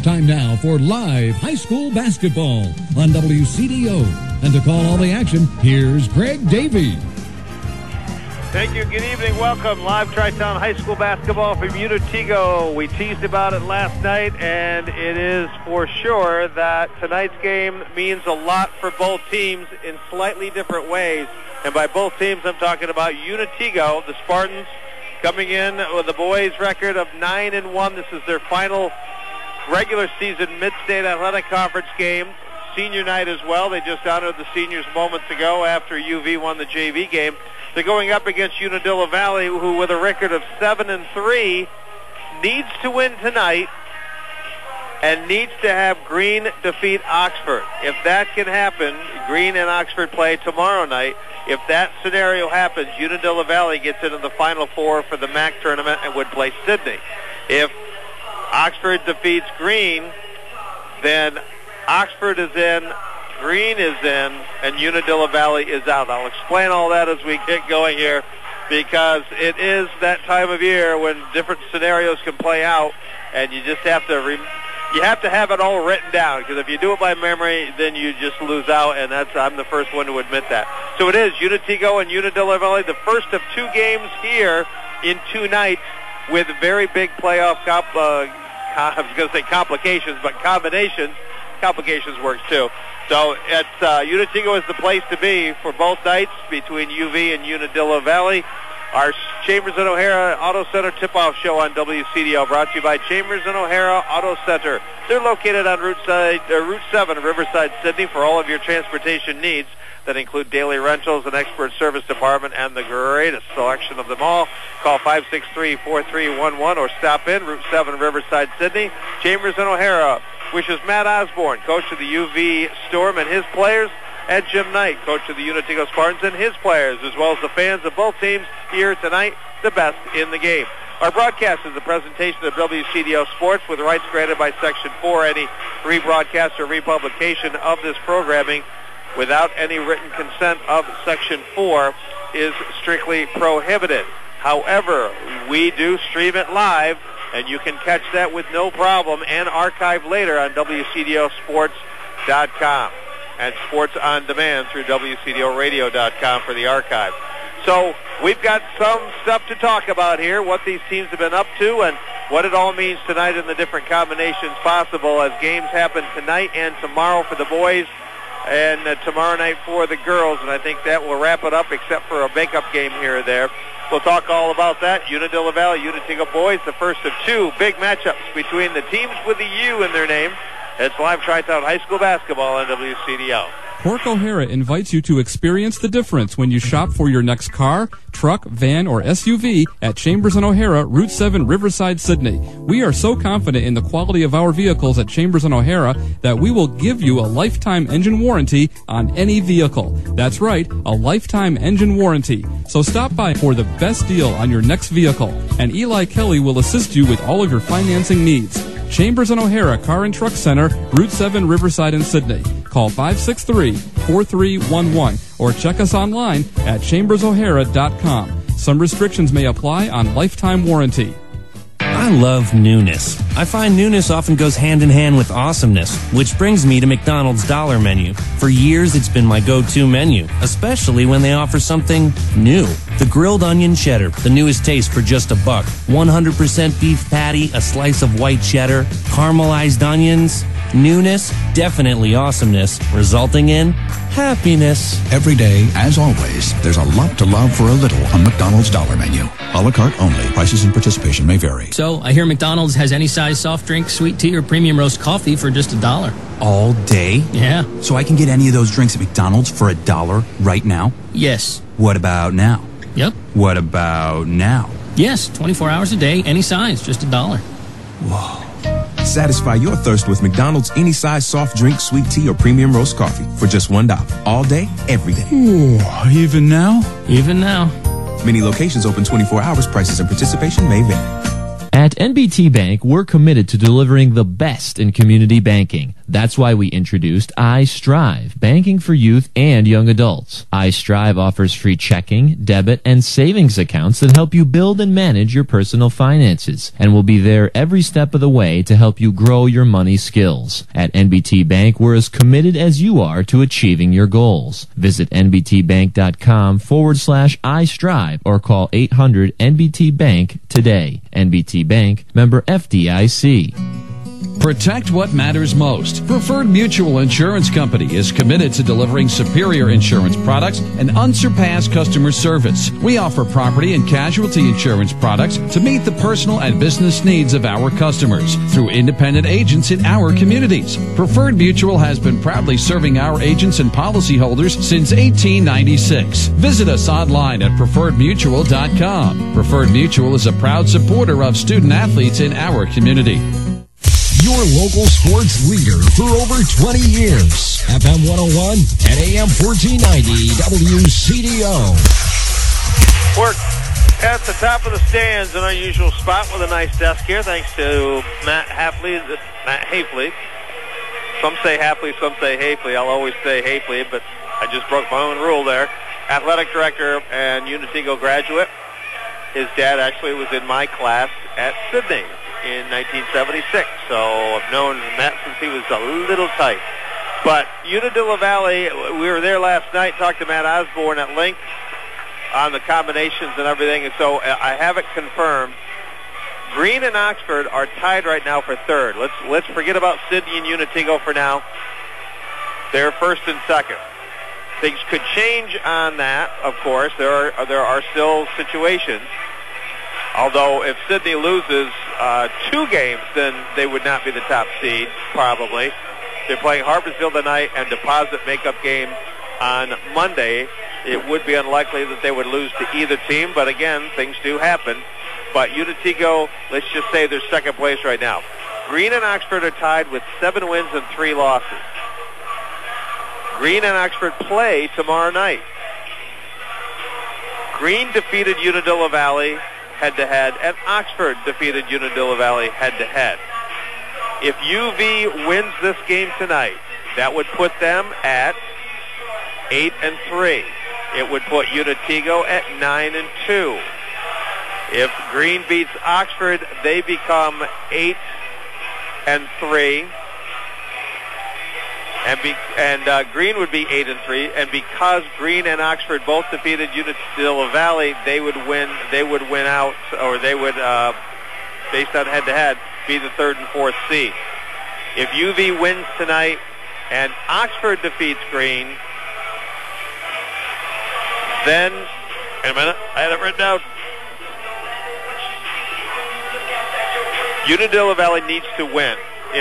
It's time now for live high school basketball on WCDO. And to call all the action, here's Greg Davey. Thank you. Good evening. Welcome. Live Tri-Town High School basketball from Unitigo. We teased about it last night, and it is for sure that tonight's game means a lot for both teams in slightly different ways. And by both teams, I'm talking about Unitigo, the Spartans, coming in with a boys' record of 9-1. This is their final regular season Mid-State Athletic Conference game. Senior night as well. They just honored the seniors moments ago after UV won the JV game. They're going up against Unadilla Valley, who with a record of 7-3 needs to win tonight and needs to have Green defeat Oxford. If that can happen, Green and Oxford play tomorrow night. If that scenario happens, Unadilla Valley gets into the Final Four for the MAC tournament and would play Sydney. If Oxford defeats Green, then Oxford is in, Green is in, and Unadilla Valley is out. I'll explain all that as we get going here, because it is that time of year when different scenarios can play out, and you just have to have it all written down, because if you do it by memory, then you just lose out, and I'm the first one to admit that. So it is Unitigo and Unadilla Valley, the first of two games here in 2 nights with very big playoff I was going to say complications, but combinations. Complications works too. So it's Unitigo is the place to be for both nights between UV and Unadilla Valley. Our Chambers and O'Hara Auto Center tip-off show on WCDO, brought to you by Chambers and O'Hara Auto Center. They're located on Route 7, Riverside, Sydney, for all of your transportation needs that include daily rentals, an expert service department, and the greatest selection of them all. Call 563-4311 or stop in Route 7, Riverside, Sydney. Chambers and O'Hara wishes Matt Osborne, coach of the UV Storm and his players, and Jim Knight, coach of the Unitigo Spartans and his players, as well as the fans of both teams here tonight, the best in the game. Our broadcast is a presentation of WCDO Sports with rights granted by Section 4. Any rebroadcast or republication of this programming without any written consent of Section 4 is strictly prohibited. However, we do stream it live, and you can catch that with no problem and archive later on WCDOsports.com and Sports on Demand through WCDOradio.com for the archive. So we've got some stuff to talk about here, what these teams have been up to and what it all means tonight in the different combinations possible as games happen tonight and tomorrow for the boys and tomorrow night for the girls. And I think that will wrap it up except for a makeup game here or there. We'll talk all about that. Unadilla Valley, Unitigo boys, the first of two big matchups between the teams with the U in their name. It's live Tri-Town High School basketball on WCDO. Pork O'Hara invites you to experience the difference when you shop for your next car, truck, van, or SUV at Chambers and O'Hara, Route 7, Riverside, Sydney. We are so confident in the quality of our vehicles at Chambers and O'Hara that we will give you a lifetime engine warranty on any vehicle. That's right, a lifetime engine warranty. So stop by for the best deal on your next vehicle, and Eli Kelly will assist you with all of your financing needs. Chambers and O'Hara Car and Truck Center, Route 7, Riverside in Sydney. Call 563-4311 or check us online at chambersohara.com. Some restrictions may apply on lifetime warranty. I love newness. I find newness often goes hand in hand with awesomeness, which brings me to McDonald's Dollar Menu. For years, it's been my go-to menu, especially when they offer something new. The grilled onion cheddar, the newest taste for just $1. 100% beef patty, a slice of white cheddar, caramelized onions. Newness, definitely awesomeness, resulting in happiness. Every day, as always, there's a lot to love for a little on McDonald's Dollar Menu. A la carte only. Prices and participation may vary. So, I hear McDonald's has any size soft drink, sweet tea, or premium roast coffee for just $1. All day? Yeah. So I can get any of those drinks at McDonald's for $1 right now? Yes. What about now? Yep. What about now? Yes, 24 hours a day, any size, just $1. Whoa. Satisfy your thirst with McDonald's any size soft drink, sweet tea, or premium roast coffee for just $1. All day, every day. Ooh, even now? Even now. Many locations open 24 hours. Prices and participation may vary. At NBT Bank, we're committed to delivering the best in community banking. That's why we introduced iStrive, banking for youth and young adults. iStrive offers free checking, debit, and savings accounts that help you build and manage your personal finances, and will be there every step of the way to help you grow your money skills. At NBT Bank, we're as committed as you are to achieving your goals. Visit nbtbank.com/iStrive or call 800-NBT-BANK today. NBT Bank, member FDIC. Protect what matters most. Preferred Mutual Insurance Company is committed to delivering superior insurance products and unsurpassed customer service. We offer property and casualty insurance products to meet the personal and business needs of our customers through independent agents in our communities. Preferred Mutual has been proudly serving our agents and policyholders since 1896. Visit us online at preferredmutual.com. Preferred Mutual is a proud supporter of student athletes in our community. Your local sports leader for over 20 years. FM 101 and AM 1490 WCDO. We're at the top of the stands in our usual spot with a nice desk here. Thanks to Matt Hafley. Some say Hafley, some say Hafley. I'll always say Hafley, but I just broke my own rule there. Athletic director and Unitigo graduate. His dad actually was in my class at Sydney in 1976, so I've known Matt since he was a little tight. But Unadilla Valley, we were there last night, talked to Matt Osborne at length on the combinations and everything, and so I have it confirmed. Green and Oxford are tied right now for third. Let's forget about Sydney and Unitigo for now. They're first and second. Things could change on that, of course. There are still situations. Although if Sydney loses 2 games, then they would not be the top seed, probably. They're playing Harpersville tonight and Deposit makeup game on Monday. It would be unlikely that they would lose to either team, but again, things do happen. But Unitigo, let's just say they're second place right now. Green and Oxford are tied with 7 wins and 3 losses. Green and Oxford play tomorrow night. Green defeated Unadilla Valley head-to-head, and Oxford defeated Unadilla Valley head-to-head. If UV wins this game tonight, that would put them at 8-3. It would put Unitigo at 9-2. If Green beats Oxford, they become 8-3. And Green would be 8-3, and because Green and Oxford both defeated Unadilla Valley, they would win out, or they would, based on head-to-head, be the 3rd and 4th seed. If UV wins tonight and Oxford defeats Green, then, wait a minute, I had it written down. Unadilla Valley needs to win.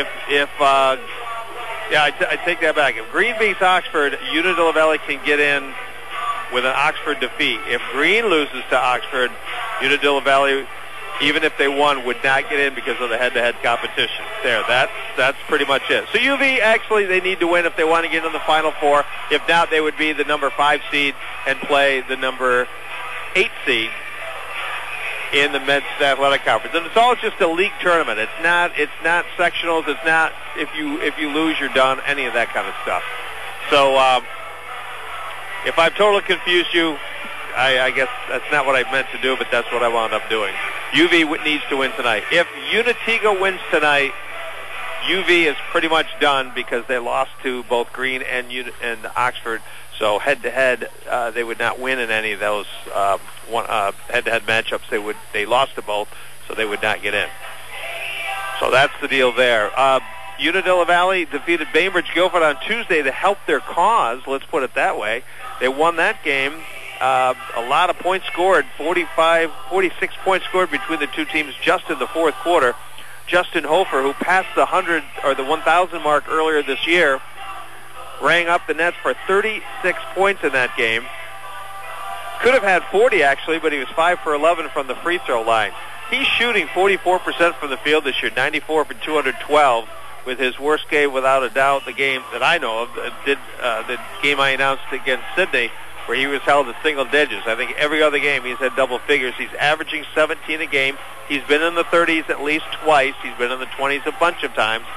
I take that back. If Green beats Oxford, Unadilla Valley can get in with an Oxford defeat. If Green loses to Oxford, Unadilla Valley, even if they won, would not get in because of the head-to-head competition. There, that's pretty much it. So UV, actually, they need to win if they want to get in the Final Four. If not, they would be the number 5 seed and play the number 8 seed in the Men's Athletic Conference. And it's all just a league tournament. It's not sectionals. It's not if you lose, you're done, any of that kind of stuff. So if I've totally confused you, I guess that's not what I meant to do, but that's what I wound up doing. UV needs to win tonight. If Unitigo wins tonight, UV is pretty much done because they lost to both Green and Oxford. So head-to-head, they would not win in any of those head-to-head matchups. They lost to both, so they would not get in. So that's the deal there. Unadilla Valley defeated Bainbridge Guilford on Tuesday to help their cause. Let's put it that way. They won that game. A lot of points scored, 46 points scored between the two teams just in the fourth quarter. Justin Hofer, who passed the 100 or the 1,000 mark earlier this year, rang up the nets for 36 points in that game. Could have had 40 actually, but he was 5 for 11 from the free throw line. He's shooting 44% from the field this year, 94 for 212, with his worst game without a doubt. The game that I know of, the game I announced against Sydney, where he was held at single digits. I think every other game he's had double figures. He's averaging 17 a game. He's been in the 30s at least twice. He's been in the 20s a bunch of times.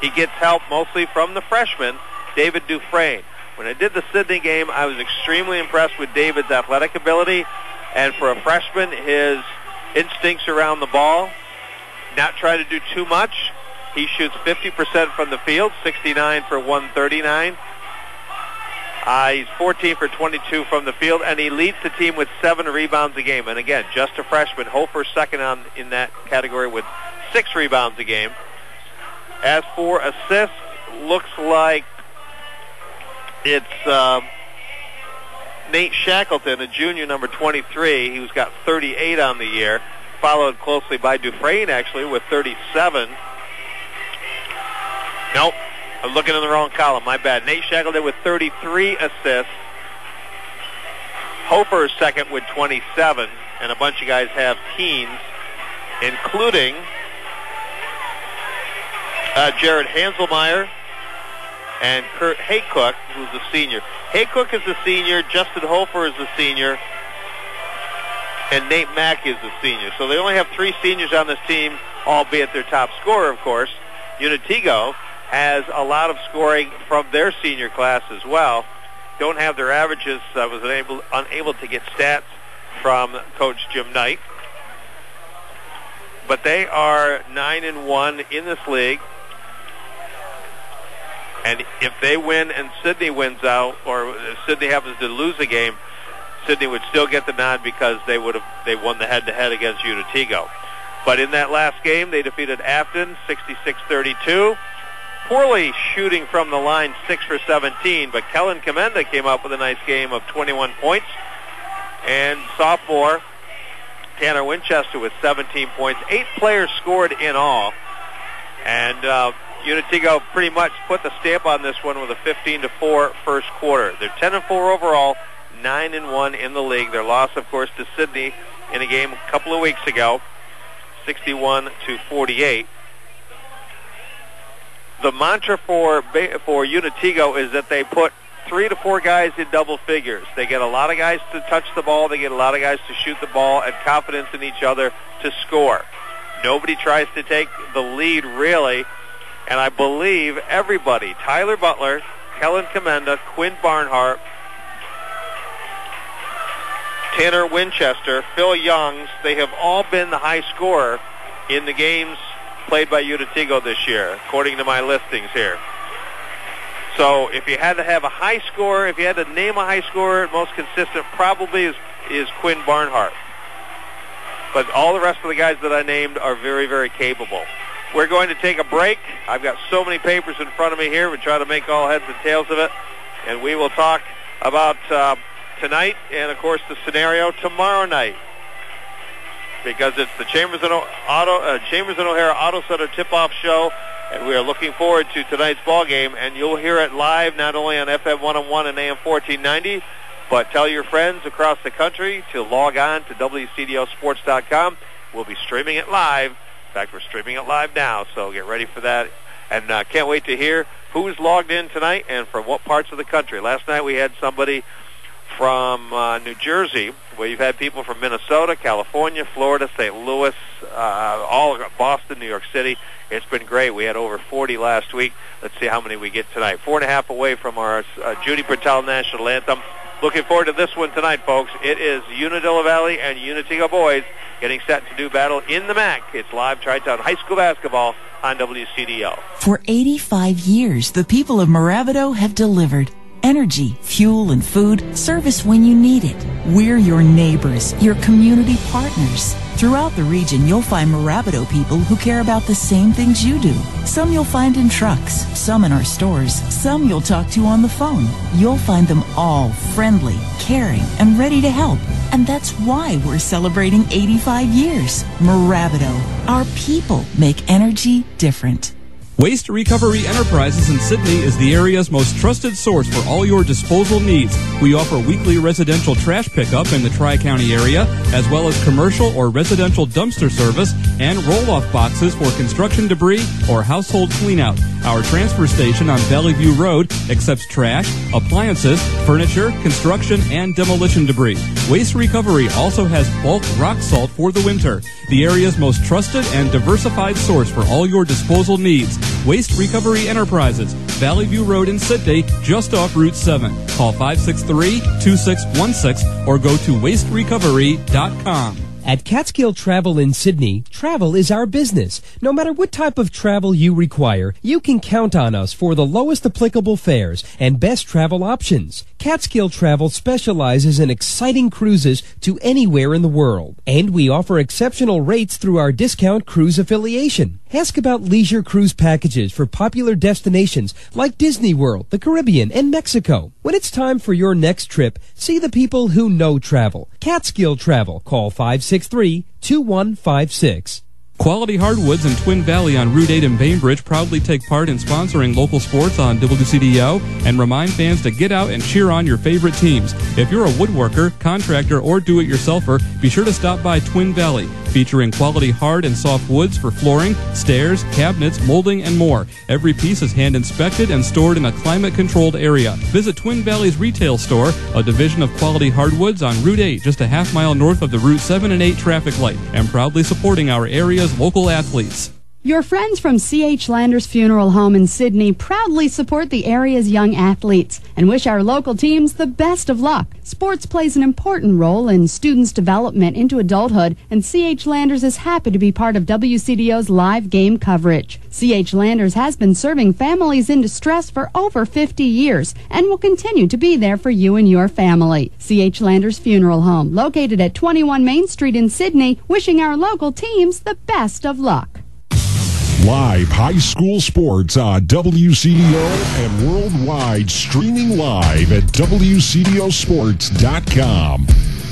He gets help mostly from the freshman, David Dufresne. When I did the Sidney game, I was extremely impressed with David's athletic ability, and for a freshman, his instincts around the ball, not trying to do too much. He shoots 50% from the field, 69 for 139. He's 14 for 22 from the field, and he leads the team with 7 rebounds a game. And again, just a freshman. Hofer second in that category with 6 rebounds a game. As for assists, looks like it's Nate Shackleton, a junior, number 23. He's got 38 on the year, followed closely by Dufresne, actually, with 37. Nope, I'm looking in the wrong column. My bad. Nate Shackleton with 33 assists. Hofer is second with 27, and a bunch of guys have teens, including Jared Hanselmeyer and Kurt Haycock, who's a senior. Haycock is a senior, Justin Hofer is a senior, and Nate Mack is a senior. So they only have 3 seniors on this team, albeit their top scorer, of course. Unitigo has a lot of scoring from their senior class as well. Don't have their averages. I was unable to get stats from Coach Jim Knight. But they are 9-1 in this league. And if they win and Sidney wins out, or if Sidney happens to lose a game, Sidney would still get the nod because they won the head-to-head against Unitigo. But in that last game, they defeated Afton 66-32. Poorly shooting from the line, 6 for 17, but Kellen Commenda came up with a nice game of 21 points. And sophomore Tanner Winchester with 17 points. 8 players scored in all. And Unitigo pretty much put the stamp on this one with a 15-4 first quarter. They're 10-4 overall, 9-1 in the league. Their loss, of course, to Sidney in a game a couple of weeks ago, 61-48. The mantra for Unitigo is that they put 3 to 4 guys in double figures. They get a lot of guys to touch the ball. They get a lot of guys to shoot the ball, and confidence in each other to score. Nobody tries to take the lead, really. And I believe everybody, Tyler Butler, Kellen Commenda, Quinn Barnhart, Tanner Winchester, Phil Youngs, they have all been the high scorer in the games played by Unitigo this year, according to my listings here. So if you had to have a high scorer, if you had to name a high scorer, most consistent probably is Quinn Barnhart. But all the rest of the guys that I named are very, very capable. We're going to take a break. I've got so many papers in front of me here. We try to make all heads and tails of it. And we will talk about tonight and, of course, the scenario tomorrow night. Because it's the Chambers and O'Hara Auto Center tip-off show. And we are looking forward to tonight's ball game. And you'll hear it live not only on FM 101 and AM 1490, but tell your friends across the country to log on to WCDLSports.com. We'll be streaming it live. In fact, we're streaming it live now, so get ready for that. And can't wait to hear who's logged in tonight and from what parts of the country. Last night we had somebody from New Jersey. We've had people from Minnesota, California, Florida, St. Louis, all Boston, New York City. It's been great. We had over 40 last week. Let's see how many we get tonight. 4.5 away from our Judy Bertel National Anthem. Looking forward to this one tonight, folks. It is Unadilla Valley and Unitigo boys getting set to do battle in the MAC. It's live Tri-Town High School basketball on WCDL. For 85 years, the people of Moravido have delivered energy, fuel, and food, service when you need it. We're your neighbors, your community partners. Throughout the region, you'll find Moravido people who care about the same things you do. Some you'll find in trucks, some in our stores, some you'll talk to on the phone. You'll find them all friendly, caring, and ready to help. And that's why we're celebrating 85 years. Moravido, our people make energy different. Waste Recovery Enterprises in Sidney is the area's most trusted source for all your disposal needs. We offer weekly residential trash pickup in the Tri-County area, as well as commercial or residential dumpster service and roll-off boxes for construction debris or household cleanout. Our transfer station on Valley View Road accepts trash, appliances, furniture, construction, and demolition debris. Waste Recovery also has bulk rock salt for the winter. The area's most trusted and diversified source for all your disposal needs. Waste Recovery Enterprises, Valley View Road in Sydney, just off Route 7. Call 563-2616 or go to wasterecovery.com. At Catskill Travel in Sydney, travel is our business. No matter what type of travel you require, you can count on us for the lowest applicable fares and best travel options. Catskill Travel specializes in exciting cruises to anywhere in the world. And we offer exceptional rates through our discount cruise affiliation. Ask about leisure cruise packages for popular destinations like Disney World, the Caribbean, and Mexico. When it's time for your next trip, see the people who know travel. Catskill Travel. Call 563-2156. Quality Hardwoods in Twin Valley on Route 8 in Bainbridge proudly take part in sponsoring local sports on WCDO and remind fans to get out and cheer on your favorite teams. If you're a woodworker, contractor, or do-it-yourselfer, be sure to stop by Twin Valley, featuring quality hard and soft woods for flooring, stairs, cabinets, molding, and more. Every piece is hand-inspected and stored in a climate-controlled area. Visit Twin Valley's retail store, a division of Quality Hardwoods on Route 8, just a half-mile north of the Route 7 and 8 traffic light, and proudly supporting our area's local athletes. Your friends from C.H. Landers Funeral Home in Sydney proudly support the area's young athletes and wish our local teams the best of luck. Sports plays an important role in students' development into adulthood, and C.H. Landers is happy to be part of WCDO's live game coverage. C.H. Landers has been serving families in distress for over 50 years and will continue to be there for you and your family. C.H. Landers Funeral Home, located at 21 Main Street in Sydney, wishing our local teams the best of luck. Live high school sports on WCDO and worldwide, streaming live at WCDOsports.com.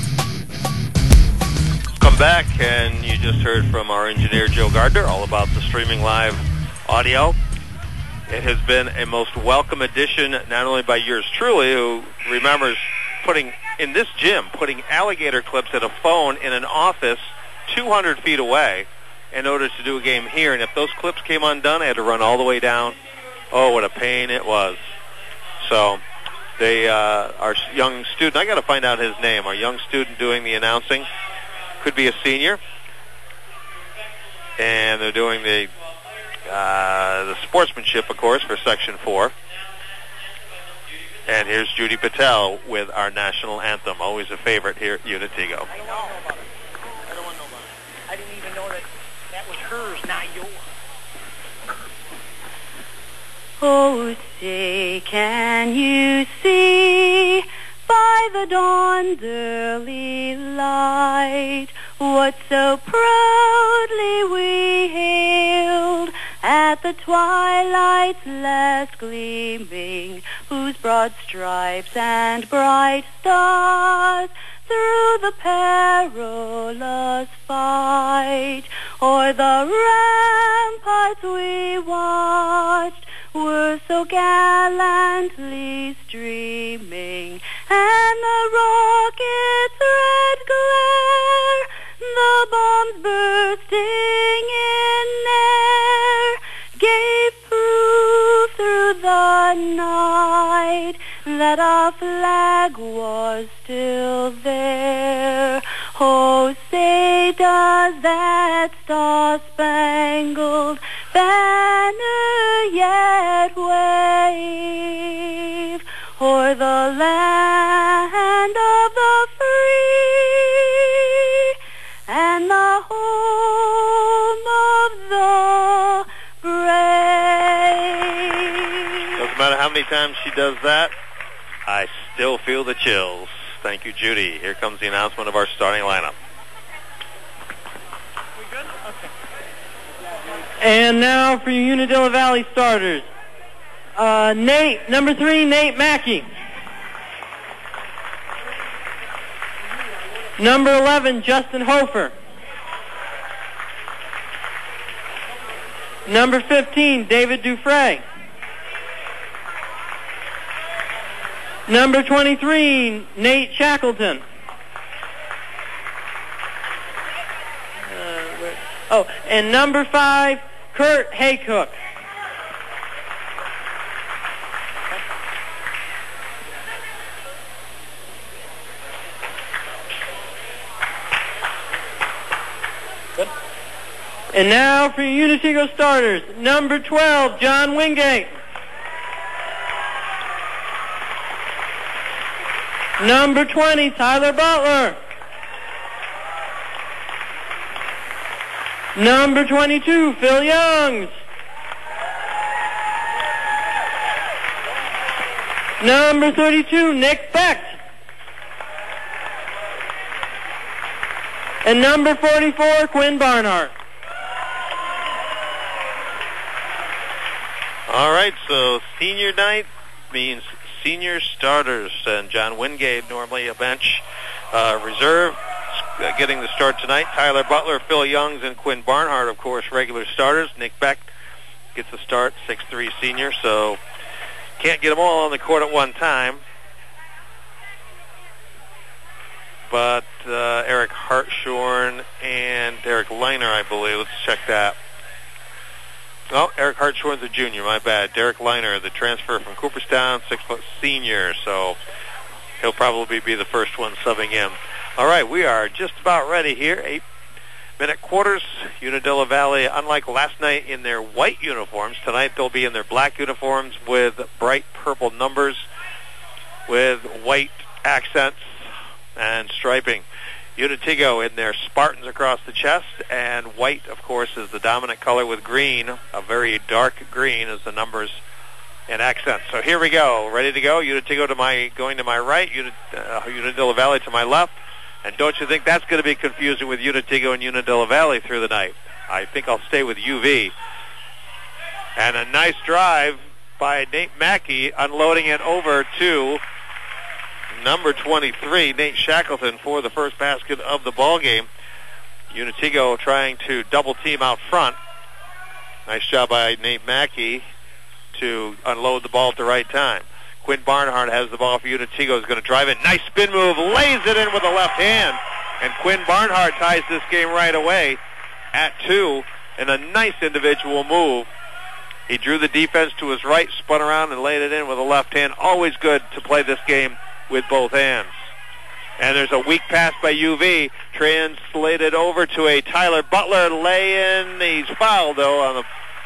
Come back, and you just heard from our engineer Joe Gardner all about the streaming live audio. It has been a most welcome addition, not only by yours truly, who remembers putting alligator clips at a phone in an office 200 feet away in order to do a game here. And if those clips came undone, I had to run all the way down. Oh, what a pain it was. So our young student, I got to find out his name, our young student doing the announcing, could be a senior. And they're doing the sportsmanship, of course, for Section 4. And here's Judy Patel with our national anthem, always a favorite here at Unitigo. I don't know about it. I don't want to know about it. I didn't even know that was hers, not yours. Oh, say, can you see by the dawn's early light what so proudly we hailed at the twilight's last gleaming, whose broad stripes and bright stars through the perilous fight o'er the ramparts we watched were so gallantly streaming, and the rocket's red glare, the bombs bursting in air, gave proof through the night that our flag was still there. Oh, say does that star-spangled banner yet wave o'er the land of the free and the home of the brave? Doesn't matter how many times she does that, I still feel the chills. Thank you, Judy. Here comes the announcement of our starting lineup. We good? Okay. And now for your Unadilla Valley starters. Number 3, Nate Mackey. Number 11, Justin Hofer. Number 15, David Dufresne. Number 23, Nate Shackleton. And number 5, Kurt Haycock. Good. And now for your Unitigo starters, number 12, John Wingate. Number 20, Tyler Butler. Number 22, Phil Youngs. Number 32, Nick Becht. And number 44, Quinn Barnhart. All right, so senior night means senior starters, and John Wingate, normally a bench reserve, getting the start tonight. Tyler Butler, Phil Youngs, and Quinn Barnhart, of course, regular starters. Nick Becht gets the start, 6'3" senior, so can't get them all on the court at one time. But Eric Hartshorn and Derek Leiner, I believe. Let's check that. Oh, Eric Hartshorn's a junior, my bad. Derek Leiner, the transfer from Cooperstown, 6' senior, so he'll probably be the first one subbing in. All right, we are just about ready here. 8-minute quarters. Unadilla Valley, unlike last night in their white uniforms, tonight they'll be in their black uniforms with bright purple numbers with white accents and striping. Unitigo in their Spartans across the chest, and white, of course, is the dominant color with green, a very dark green as the numbers and accents. So here we go, ready to go. Unitigo going to my right, Unadilla Valley to my left. And don't you think that's going to be confusing with Unitigo and Unadilla Valley through the night? I think I'll stay with UV. And a nice drive by Nate Mackey, unloading it over to number 23, Nate Shackleton, for the first basket of the ball game. Unitigo trying to double team out front. Nice job by Nate Mackey to unload the ball at the right time. Quinn Barnhart has the ball for Unitigo, is going to drive it. Nice spin move, lays it in with the left hand. And Quinn Barnhart ties this game right away at 2 in a nice individual move. He drew the defense to his right, spun around and laid it in with the left hand. Always good to play this game with both hands. And there's a weak pass by UV, translated over to a Tyler Butler lay-in. He's fouled, though, on the...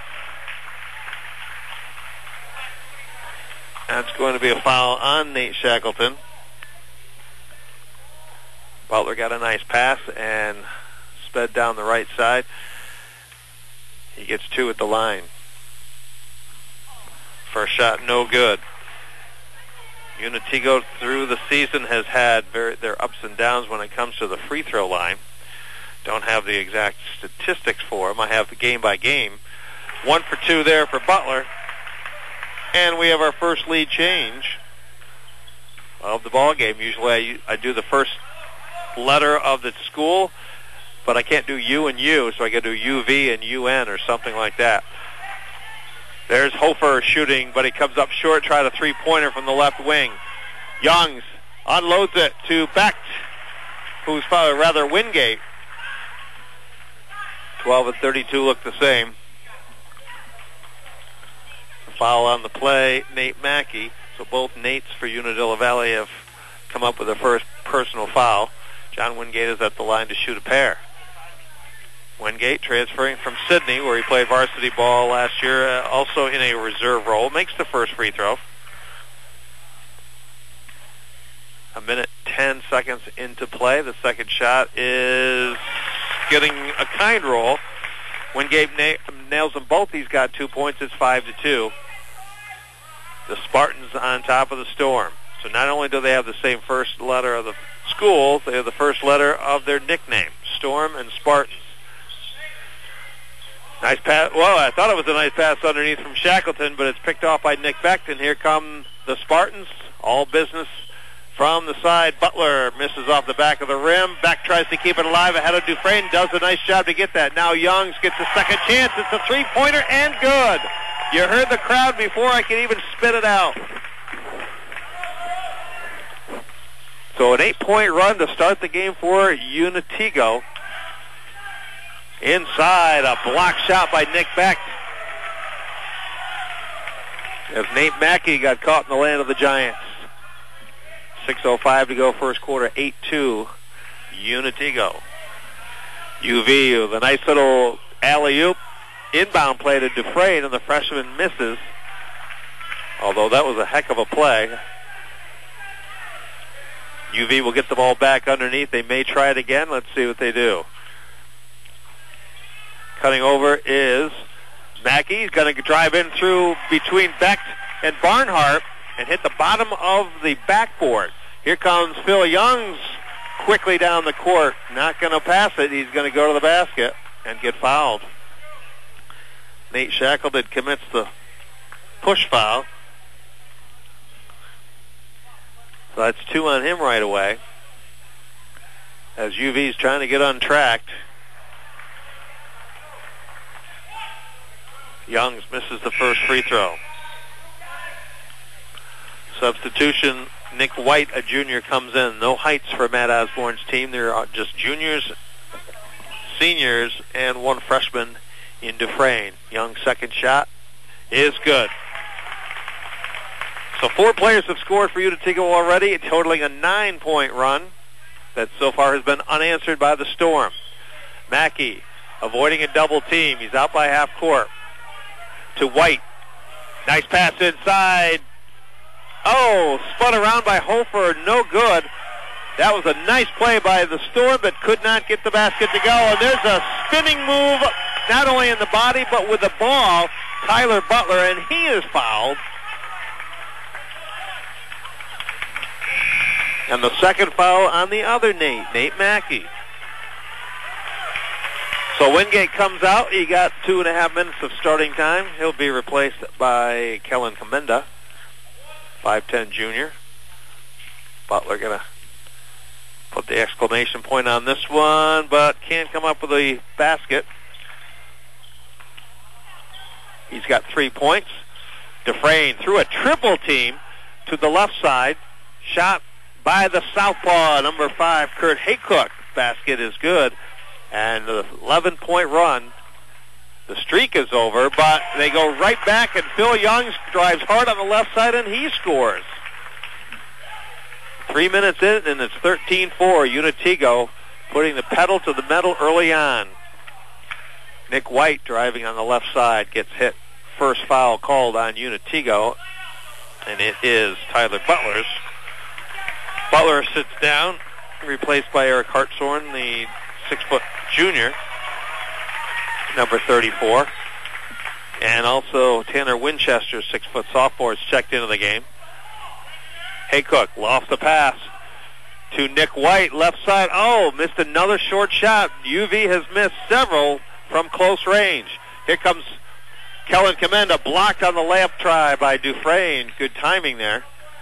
That's going to be a foul on Nate Shackleton. Butler got a nice pass and sped down the right side. He gets 2 at the line. First shot, no good. Unitigo through the season has had their ups and downs when it comes to the free throw line. Don't have the exact statistics for them. I have the game by game. 1 for 2 there for Butler. And we have our first lead change of the ball game. Usually I do the first letter of the school, but I can't do U and U, so I got to do UV and UN or something like that. There's Hofer shooting, but he comes up short, tried a three-pointer from the left wing. Youngs unloads it to Becht, who's rather Wingate. 12 and 32 look the same. Foul on the play, Nate Mackey. So both Nates for Unadilla Valley have come up with their first personal foul. John Wingate is at the line to shoot a pair. Wingate transferring from Sydney, where he played varsity ball last year, also in a reserve role, makes the first free throw. 1:10 into play. The second shot is getting a kind roll. Wingate nails them both. He's got 2 points. It's 5-2. The Spartans on top of the Storm. So not only do they have the same first letter of the school, they have the first letter of their nickname, Storm and Spartans. Nice pass. Well, I thought it was a nice pass underneath from Shackleton, but it's picked off by Nick Becht, and here come the Spartans. All business from the side. Butler misses off the back of the rim. Becht tries to keep it alive ahead of Dufresne. Does a nice job to get that. Now Youngs gets a second chance. It's a three-pointer and good. You heard the crowd before I could even spit it out. So an 8-point run to start the game for Unitigo. Inside, a block shot by Nick Becht. As Nate Mackey got caught in the land of the Giants. 6:05 to go first quarter, 8-2 Unitigo. UV with a nice little Alley-oop. Inbound play to Dufresne, and the freshman misses. Although that was a heck of a play. UV will get the ball back underneath. They may try it again. Let's see what they do. Cutting over is Mackey. He's going to drive in through between Beck and Barnhart and hit the bottom of the backboard. Here comes Phil Youngs quickly down the court. Not going to pass it. He's going to go to the basket and get fouled. Nate Shackleton commits the push foul. So that's 2 on him right away. As UV's trying to get untracked. Youngs misses the first free throw. Substitution, Nick White, a junior, comes in. No heights for Matt Osborne's team. They're just juniors, seniors, and 1 freshman in Dufresne. Young's second shot is good. So 4 players have scored for Utica already, totaling a 9-point run that so far has been unanswered by the Storm. Mackey avoiding a double team. He's out by half court. To White. Nice pass inside. Oh, spun around by Hofer. No good. That was a nice play by the Storm, but could not get the basket to go. And there's a spinning move, not only in the body, but with the ball. Tyler Butler, and he is fouled. And the second foul on the other Nate Mackey. So Wingate comes out. He got 2.5 minutes of starting time. He'll be replaced by Kellen Commenda, 5'10" junior. Butler going to put the exclamation point on this one, but can't come up with a basket. He's got 3 points. Dufresne threw a triple team to the left side. Shot by the southpaw, number 5, Kurt Haycock. Basket is good. And the 11-point run, the streak is over, but they go right back, and Phil Youngs drives hard on the left side, and he scores. 3 minutes in, and it's 13-4. Unitigo putting the pedal to the metal early on. Nick White driving on the left side gets hit. First foul called on Unitigo, and it is Tyler Butler's. Butler sits down, replaced by Eric Hartshorn, the 6-foot junior, number 34. And also Tanner Winchester, 6-foot sophomore, is checked into the game. Haycock lost the pass to Nick White, left side. Oh, missed another short shot. UV has missed several from close range. Here comes Kellen Commenda, blocked on the layup try by Dufresne. Good timing there.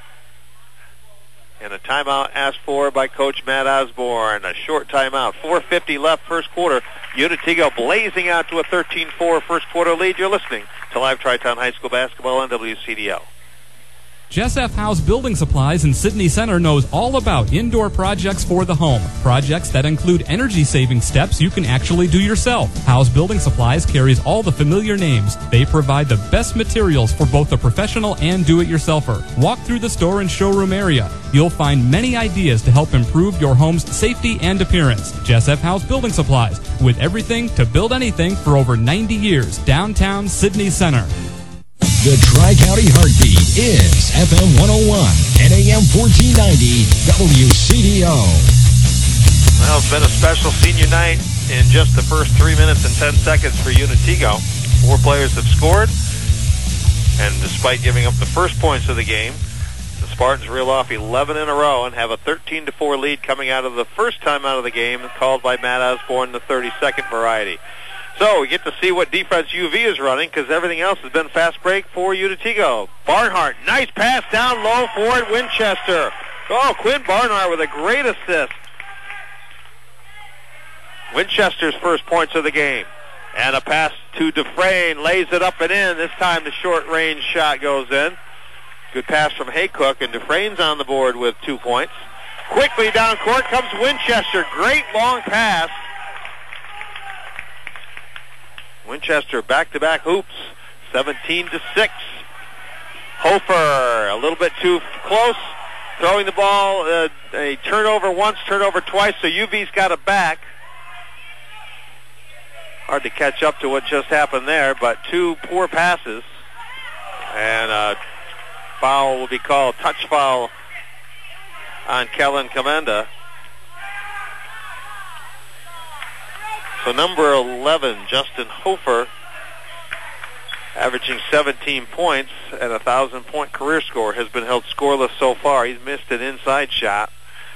And a timeout asked for by Coach Matt Osborne. A short timeout. 4:50 left first quarter. Unitigo blazing out to a 13-4 first quarter lead. You're listening to Live Tri-Town High School Basketball on WCDL. Jess F. House Building Supplies in Sydney Center knows all about indoor projects for the home. Projects that include energy-saving steps you can actually do yourself. House Building Supplies carries all the familiar names. They provide the best materials for both the professional and do-it-yourselfer. Walk through the store and showroom area. You'll find many ideas to help improve your home's safety and appearance. Jess F. House Building Supplies, with everything to build anything for over 90 years. Downtown Sydney Center. The Tri-County Heartbeat is FM 101 and AM 1490 WCDO. Well, it's been a special senior night in just the first 3 minutes and 10 seconds for Unitigo. 4 players have scored, and despite giving up the first points of the game, the Spartans reel off 11 in a row and have a 13-4 lead coming out of the first time out of the game, called by Matt Osborne, the 32nd variety. So we get to see what defense UV is running, because everything else has been fast break for Unitigo. Barnhart, nice pass down low for Winchester. Oh, Quinn Barnhart with a great assist. Winchester's first points of the game. And a pass to Dufresne, lays it up and in. This time the short-range shot goes in. Good pass from Haycock, and Dufresne's on the board with 2 points. Quickly down court comes Winchester. Great long pass. Winchester back-to-back hoops, 17-6. Hofer a little bit too close, throwing the ball, a turnover once, turnover twice, so UV's got it back. Hard to catch up to what just happened there, but two poor passes. And a foul will be called, touch foul on Kellen Commenda. So number 11, Justin Hofer, averaging 17 points and a 1,000-point career score, has been held scoreless so far. He's missed an inside shot.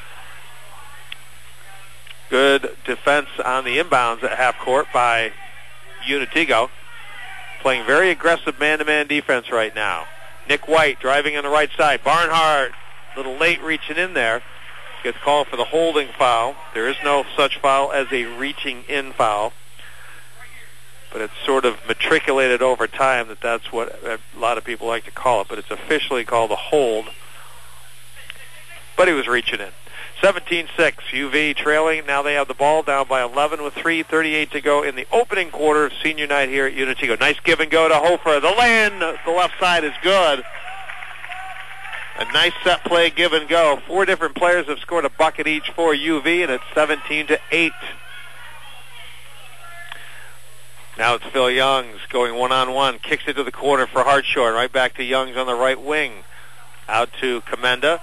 Good defense on the inbounds at half court by Unitigo. Playing very aggressive man-to-man defense right now. Nick White driving on the right side. Barnhart, a little late reaching in there. Gets called for the holding foul. There is no such foul as a reaching in foul. But it's sort of matriculated over time that's what a lot of people like to call it. But it's officially called a hold. But he was reaching in. 17-6, UV trailing. Now they have the ball down by 11 with 3:38 to go in the opening quarter of senior night here at Unitigo. Nice give and go to Hofer. The lay-in, the left side is good. A nice set play, give and go. Four different players have scored a bucket each for UV, and it's 17-8. Now it's Phil Youngs going one-on-one. Kicks it to the corner for Hartshorn. Right back to Youngs on the right wing. Out to Commenda.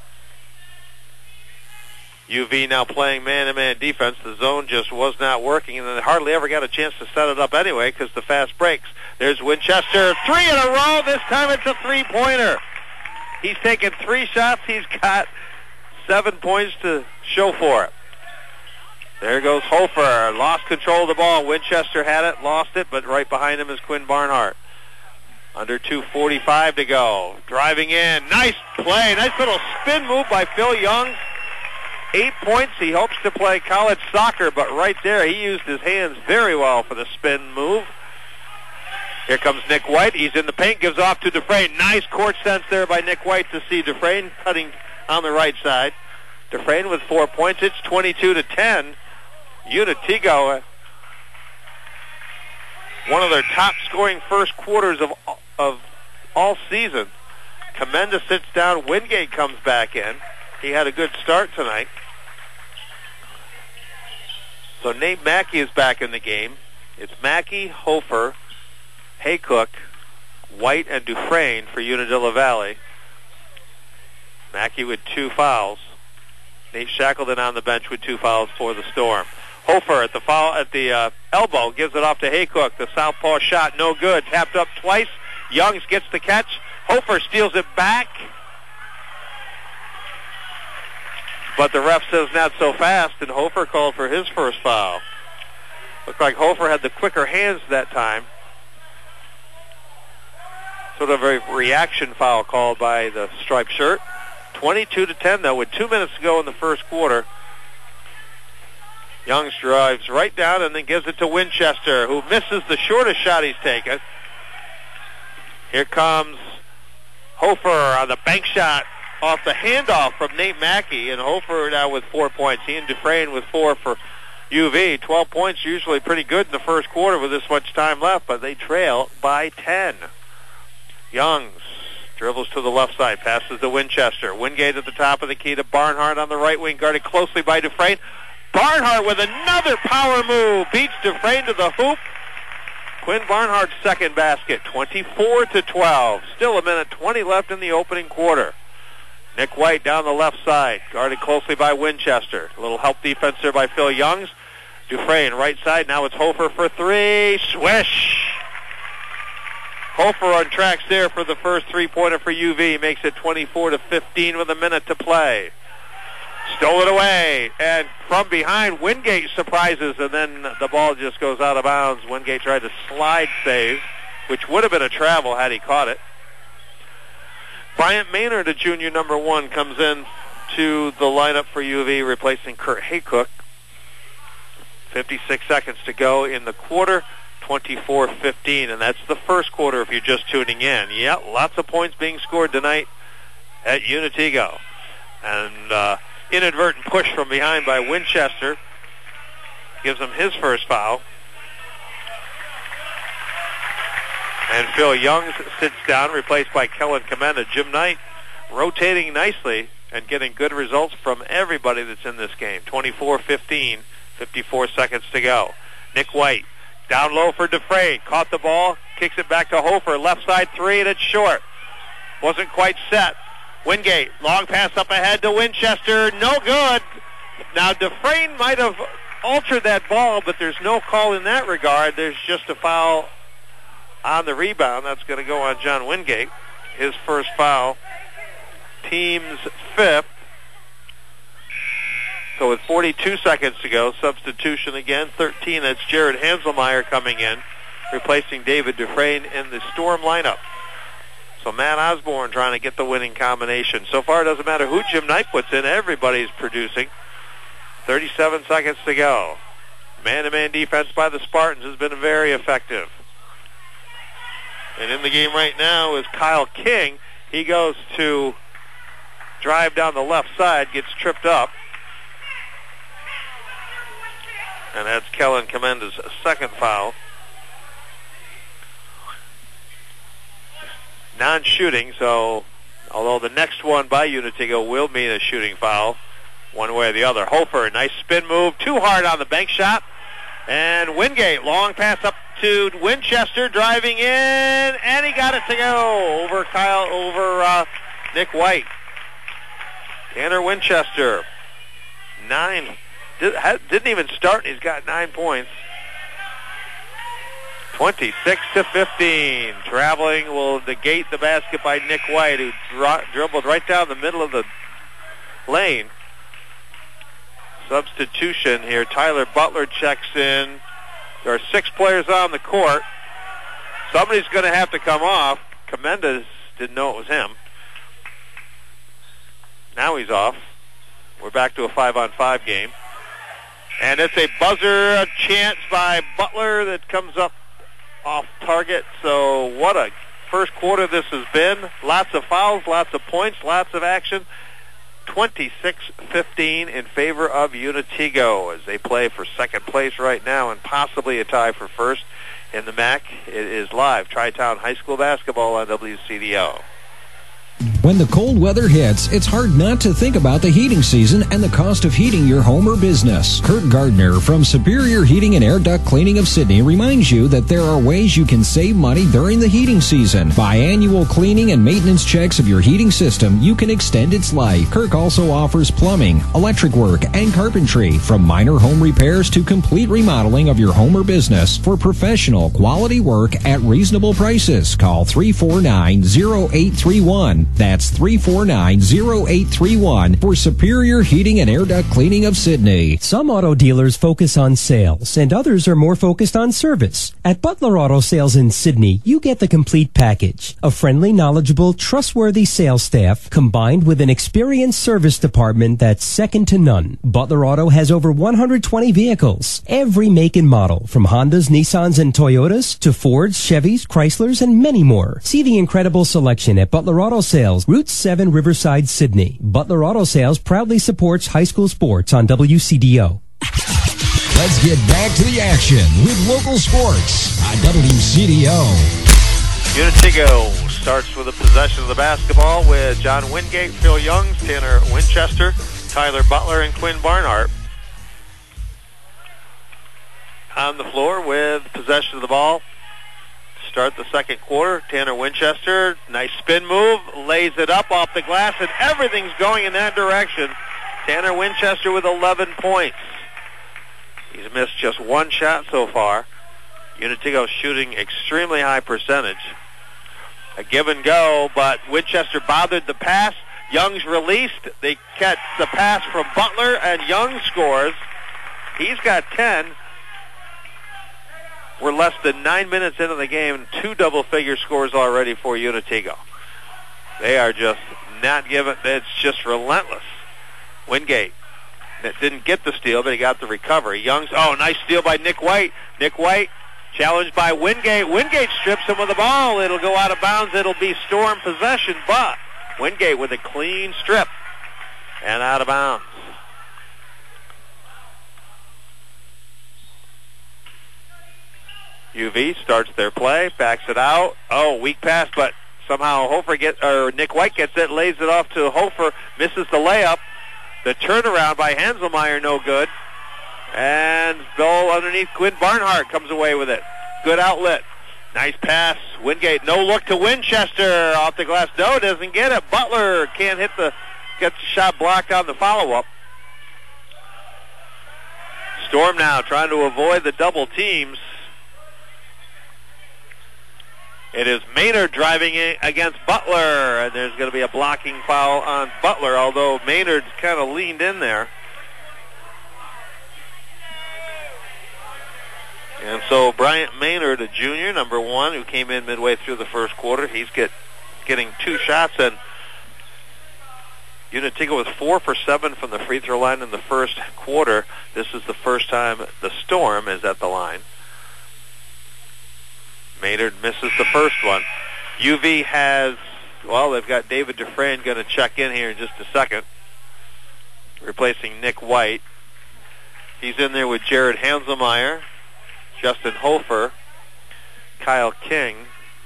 UV now playing man-to-man defense. The zone just was not working, and they hardly ever got a chance to set it up anyway because the fast breaks. There's Winchester. 3 in a row. This time it's a three-pointer. He's taken 3 shots. He's got 7 points to show for it. There goes Hofer. Lost control of the ball. Winchester had it, lost it, but right behind him is Quinn Barnhart. Under 2:45 to go. Driving in. Nice play. Nice little spin move by Phil Young. 8 points. He hopes to play college soccer, but right there he used his hands very well for the spin move. Here comes Nick White. He's in the paint, gives off to Dufresne. Nice court sense there by Nick White to see Dufresne cutting on the right side. Dufresne with 4 points. It's 22-10. Unitigo, one of their top scoring first quarters of all season. Commenda sits down. Wingate comes back in. He had a good start tonight. So Nate Mackey is back in the game. It's Mackey, Hofer, Haycock, White, and Dufresne for Unadilla Valley. Mackey with 2 fouls. Nate Shackleton on the bench with 2 fouls for the Storm. Hofer at the elbow gives it off to Haycock. The southpaw shot no good. Tapped up twice. Youngs gets the catch. Hofer steals it back. But the ref says not so fast, and Hofer called for his first foul. Looked like Hofer had the quicker hands that time. Sort of a reaction foul called by the striped shirt. 22-10, though, with 2 minutes to go in the first quarter. Youngs drives right down and then gives it to Winchester, who misses the shortest shot he's taken. Here comes Hofer on the bank shot off the handoff from Nate Mackey, and Hofer now with 4 points. He and Dufresne with 4 for UV. 12 points, usually pretty good in the first quarter with this much time left, but they trail by 10. Youngs dribbles to the left side, passes to Winchester. Wingate at the top of the key to Barnhart on the right wing, guarded closely by Dufresne. Barnhart with another power move, beats Dufresne to the hoop. Quinn Barnhart's second basket, 24-12. Still 1:20 left in the opening quarter. Nick White down the left side, guarded closely by Winchester. A little help defense there by Phil Youngs. Dufresne right side, now it's Hofer for 3. Swish! Hofer on tracks there for the first three-pointer for UV. Makes it 24-15 with a minute to play. Stole it away, and from behind, Wingate surprises, and then the ball just goes out of bounds. Wingate tried to slide save, which would have been a travel had he caught it. Bryant Maynard, a junior number 1, comes in to the lineup for UV, replacing Kurt Haycock. 56 seconds to go in the quarter, 24-15, and that's the first quarter if you're just tuning in. Yeah, lots of points being scored tonight at Unitigo. And inadvertent push from behind by Winchester gives him his first foul. And Phil Youngs sits down, replaced by Kellen Commenda. Jim Knight rotating nicely and getting good results from everybody that's in this game. 24-15, 54 seconds to go. Nick White Down low for Dufresne. Caught the ball. Kicks it back to Hofer. Left side three, and it's short. Wasn't quite set. Wingate. Long pass up ahead to Winchester. No good. Now, Dufresne might have altered that ball, but there's no call in that regard. There's just a foul on the rebound. That's going to go on John Wingate. His first foul. Team's fifth. So with 42 seconds to go, substitution again, 13. That's Jared Hanselmeyer coming in, replacing David Dufresne in the Storm lineup. So Matt Osborne trying to get the winning combination. So far, it doesn't matter who Jim Knight puts in. Everybody's producing. 37 seconds to go. Man-to-man defense by the Spartans has been very effective. And in the game right now is Kyle King. He goes to drive down the left side, gets tripped up. And that's Kellen Comenda's second foul. Non-shooting, so although the next one by Unitigo will mean a shooting foul, one way or the other. Hofer, nice spin move, too hard on the bank shot. And Wingate, long pass up to Winchester, driving in, and he got it to go over Nick White. Tanner Winchester, 9. Didn't even start, and he's got 9 points. 26-15. Traveling will negate the basket by Nick White, who dribbled right down the middle of the lane. Substitution here. Tyler Butler checks in. There are 6 players on the court. Somebody's going to have to come off. Comendas didn't know it was him. Now he's off. We're back to a 5-on-5 game. And it's a buzzer chance by Butler that comes up off target. So what a first quarter this has been. Lots of fouls, lots of points, lots of action. 26-15 in favor of Unitigo as they play for second place right now and possibly a tie for first in the MAC. It is live Tri-Town High School basketball on WCDO. When the cold weather hits, it's hard not to think about the heating season and the cost of heating your home or business. Kurt Gardner from Superior Heating and Air Duct Cleaning of Sydney reminds you that there are ways you can save money during the heating season. By annual cleaning and maintenance checks of your heating system, you can extend its life. Kirk also offers plumbing, electric work, and carpentry, from minor home repairs to complete remodeling of your home or business. For professional, quality work at reasonable prices, call 349-0831. That's 349-0831 for Superior Heating and Air Duct Cleaning of Sydney. Some auto dealers focus on sales, and others are more focused on service. At Butler Auto Sales in Sydney, you get the complete package. A friendly, knowledgeable, trustworthy sales staff combined with an experienced service department that's second to none. Butler Auto has over 120 vehicles, every make and model, from Hondas, Nissans, and Toyotas to Fords, Chevys, Chryslers, and many more. See the incredible selection at Butler Auto Sales, Route 7, Riverside, Sydney. Butler Auto Sales proudly supports high school sports on WCDO. Let's get back to the action with local sports on WCDO. Unitigo starts with a possession of the basketball with John Wingate, Phil Youngs, Tanner Winchester, Tyler Butler, and Quinn Barnhart on the floor with possession of the ball. Start the second quarter. Tanner Winchester, nice spin move, lays it up off the glass, and everything's going in that direction. Tanner Winchester with 11 points. He's missed just one shot so far. Unitigo shooting extremely high percentage. A give and go, but Winchester bothered the pass. Youngs released. They catch the pass from Butler, and Young scores. He's got 10. We're less than 9 minutes into the game, and 2 double-figure scores already for Unitigo. They are just not giving. It's just relentless. Wingate that didn't get the steal, but he got the recovery. Young's, nice steal by Nick White. Nick White challenged by Wingate. Wingate strips him of the ball. It'll go out of bounds. It'll be Storm possession, but Wingate with a clean strip and out of bounds. UV starts their play, backs it out. Weak pass, but somehow Nick White gets it, lays it off to Hofer, misses the layup. The turnaround by Hanselmeyer, no good. And goal underneath. Quinn Barnhart comes away with it. Good outlet. Nice pass. Wingate, no look to Winchester. Off the glass. No, doesn't get it. Butler can't gets the shot blocked on the follow-up. Storm now trying to avoid the double teams. It is Maynard driving in against Butler, and there's going to be a blocking foul on Butler, although Maynard's kind of leaned in there. And so Bryant Maynard, a junior, number 1, who came in midway through the first quarter, he's getting 2 shots, and Unitigo was 4 for 7 from the free throw line in the first quarter. This is the first time the Storm is at the line. Maynard misses the first one. UV has, they've got David Dufresne going to check in here in just a second, replacing Nick White. He's in there with Jared Hanselmeyer, Justin Hofer, Kyle King,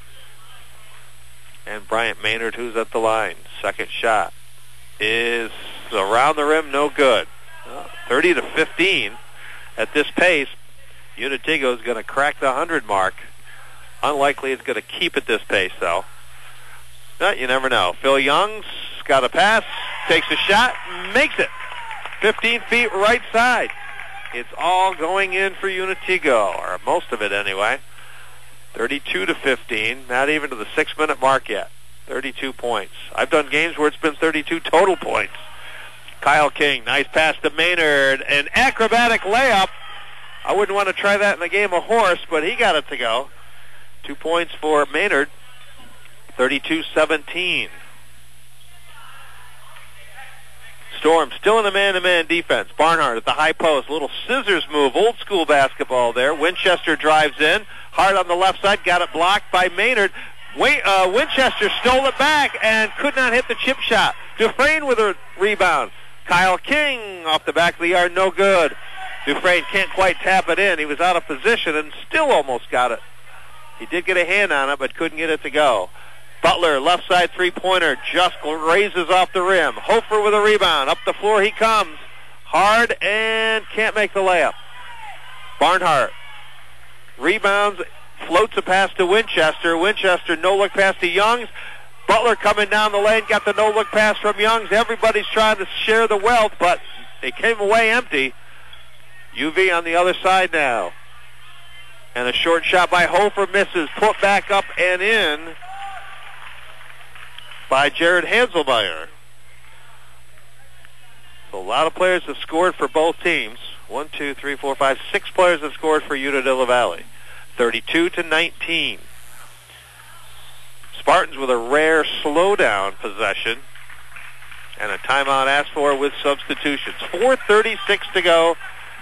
and Bryant Maynard, who's at the line. Second shot is around the rim, no good. 30-15. At this pace, Unitigo is going to crack the 100 mark. Unlikely it's going to keep at this pace, though. You never know. Phil Young's got a pass, takes a shot, makes it. 15 feet right side. It's all going in for Unitigo, or most of it anyway. 32-15, not even to the 6-minute mark yet. 32 points. I've done games where it's been 32 total points. Kyle King, nice pass to Maynard, an acrobatic layup. I wouldn't want to try that in a game of horse, but he got it to go. 2 points for Maynard, 32-17. Storm still in a man-to-man defense. Barnhart at the high post. Little scissors move. Old school basketball there. Winchester drives in. Hart on the left side. Got it blocked by Maynard. Winchester stole it back and could not hit the chip shot. Dufresne with a rebound. Kyle King off the back of the yard. No good. Dufresne can't quite tap it in. He was out of position and still almost got it. He did get a hand on it but couldn't get it to go. Butler, left side three-pointer, just raises off the rim. Hofer with a rebound. Up the floor he comes. Hard and can't make the layup. Barnhart rebounds, floats a pass to Winchester. Winchester no-look pass to Youngs. Butler coming down the lane, got the no-look pass from Youngs. Everybody's trying to share the wealth, but they came away empty. UV on the other side now. And a short shot by Hofer misses. Put back up and in by Jared Hanselmeyer. So a lot of players have scored for both teams. 1, 2, 3, 4, 5, 6 players have scored for Unadilla Valley. 32-19. Spartans with a rare slowdown possession. And a timeout asked for with substitutions. 4:36 to go.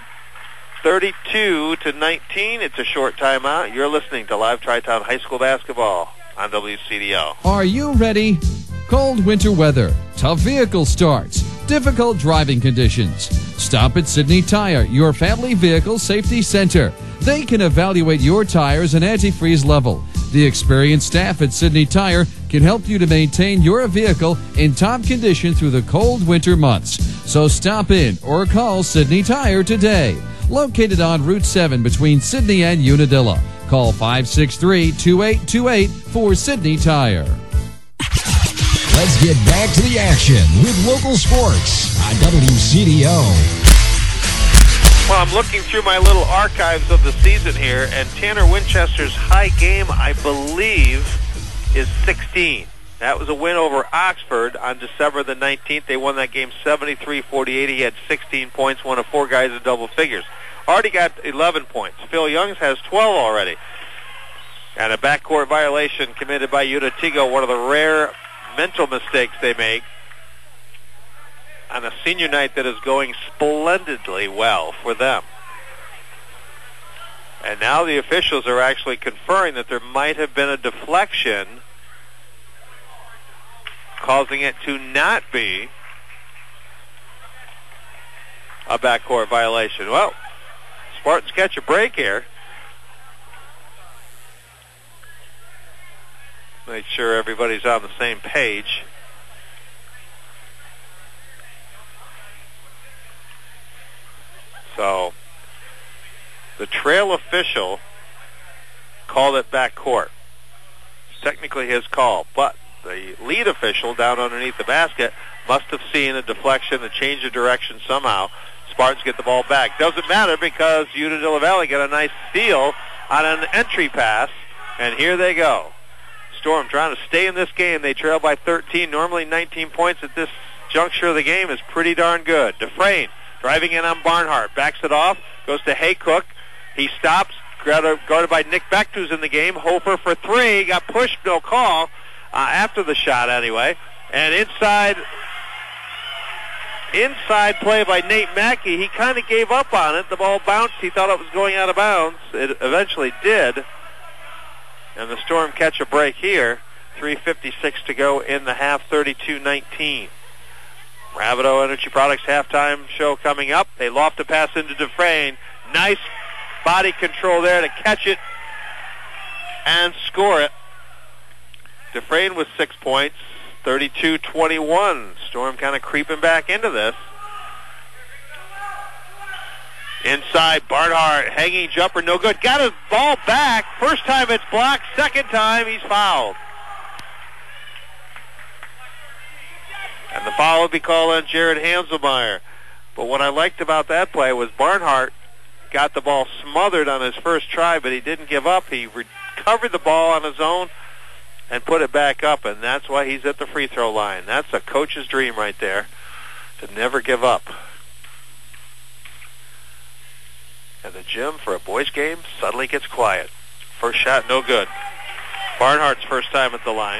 32-19. It's a short timeout. You're listening to Live Tri-Town High School Basketball on WCDO. Are you ready? Cold winter weather, tough vehicle starts, difficult driving conditions. Stop at Sydney Tire, your family vehicle safety center. They can evaluate your tires and antifreeze level. The experienced staff at Sydney Tire can help you to maintain your vehicle in top condition through the cold winter months. So stop in or call Sydney Tire today. Located on Route 7 between Sydney and Unadilla. Call 563-2828 for Sydney Tire. Let's get back to the action with local sports on WCDO. Well, I'm looking through my little archives of the season here, and Tanner Winchester's high game, I believe, is 16. That was a win over Oxford on December the 19th. They won that game 73-48. He had 16 points, one of 4 guys in double figures. Already got 11 points. Phil Youngs has 12 already. And a backcourt violation committed by Unitigo, one of the rare mental mistakes they make on a senior night that is going splendidly well for them. And now the officials are actually conferring that there might have been a deflection, causing it to not be a backcourt violation. Well, Spartans catch a break here. Make sure everybody's on the same page. So The trail official called it back court. It's technically his call, but the lead official down underneath the basket must have seen a deflection, a change of direction somehow. Spartans get the ball back. Doesn't matter because Unadilla Valley got a nice steal on an entry pass, and here they go. Storm trying to stay in this game. They trail by 13. Normally 19 points at this juncture of the game is pretty darn good. Dufresne driving in on Barnhart. Backs it off. Goes to Haycock. He stops. Guarded by Nick Becht, who's in the game. Hofer for three. Got pushed. No call. After the shot anyway. And inside play by Nate Mackey. He kind of gave up on it. The ball bounced. He thought it was going out of bounds. It eventually did. And the Storm catch a break here. 3:56 to go in the half, 32-19. Rabideau Energy Products halftime show coming up. They loft a pass into Dufresne. Nice body control there to catch it and score it. Dufresne with 6 points, 32-21. Storm kind of creeping back into this. Inside, Barnhart, hanging jumper, no good. Got his ball back. First time it's blocked. Second time he's fouled. And the foul will be called on Jared Hanselmeyer. But what I liked about that play was Barnhart got the ball smothered on his first try, but he didn't give up. He recovered the ball on his own and put it back up, and that's why he's at the free throw line. That's a coach's dream right there, to never give up. And the gym for a boys game suddenly gets quiet. First shot, no good. Barnhart's first time at the line.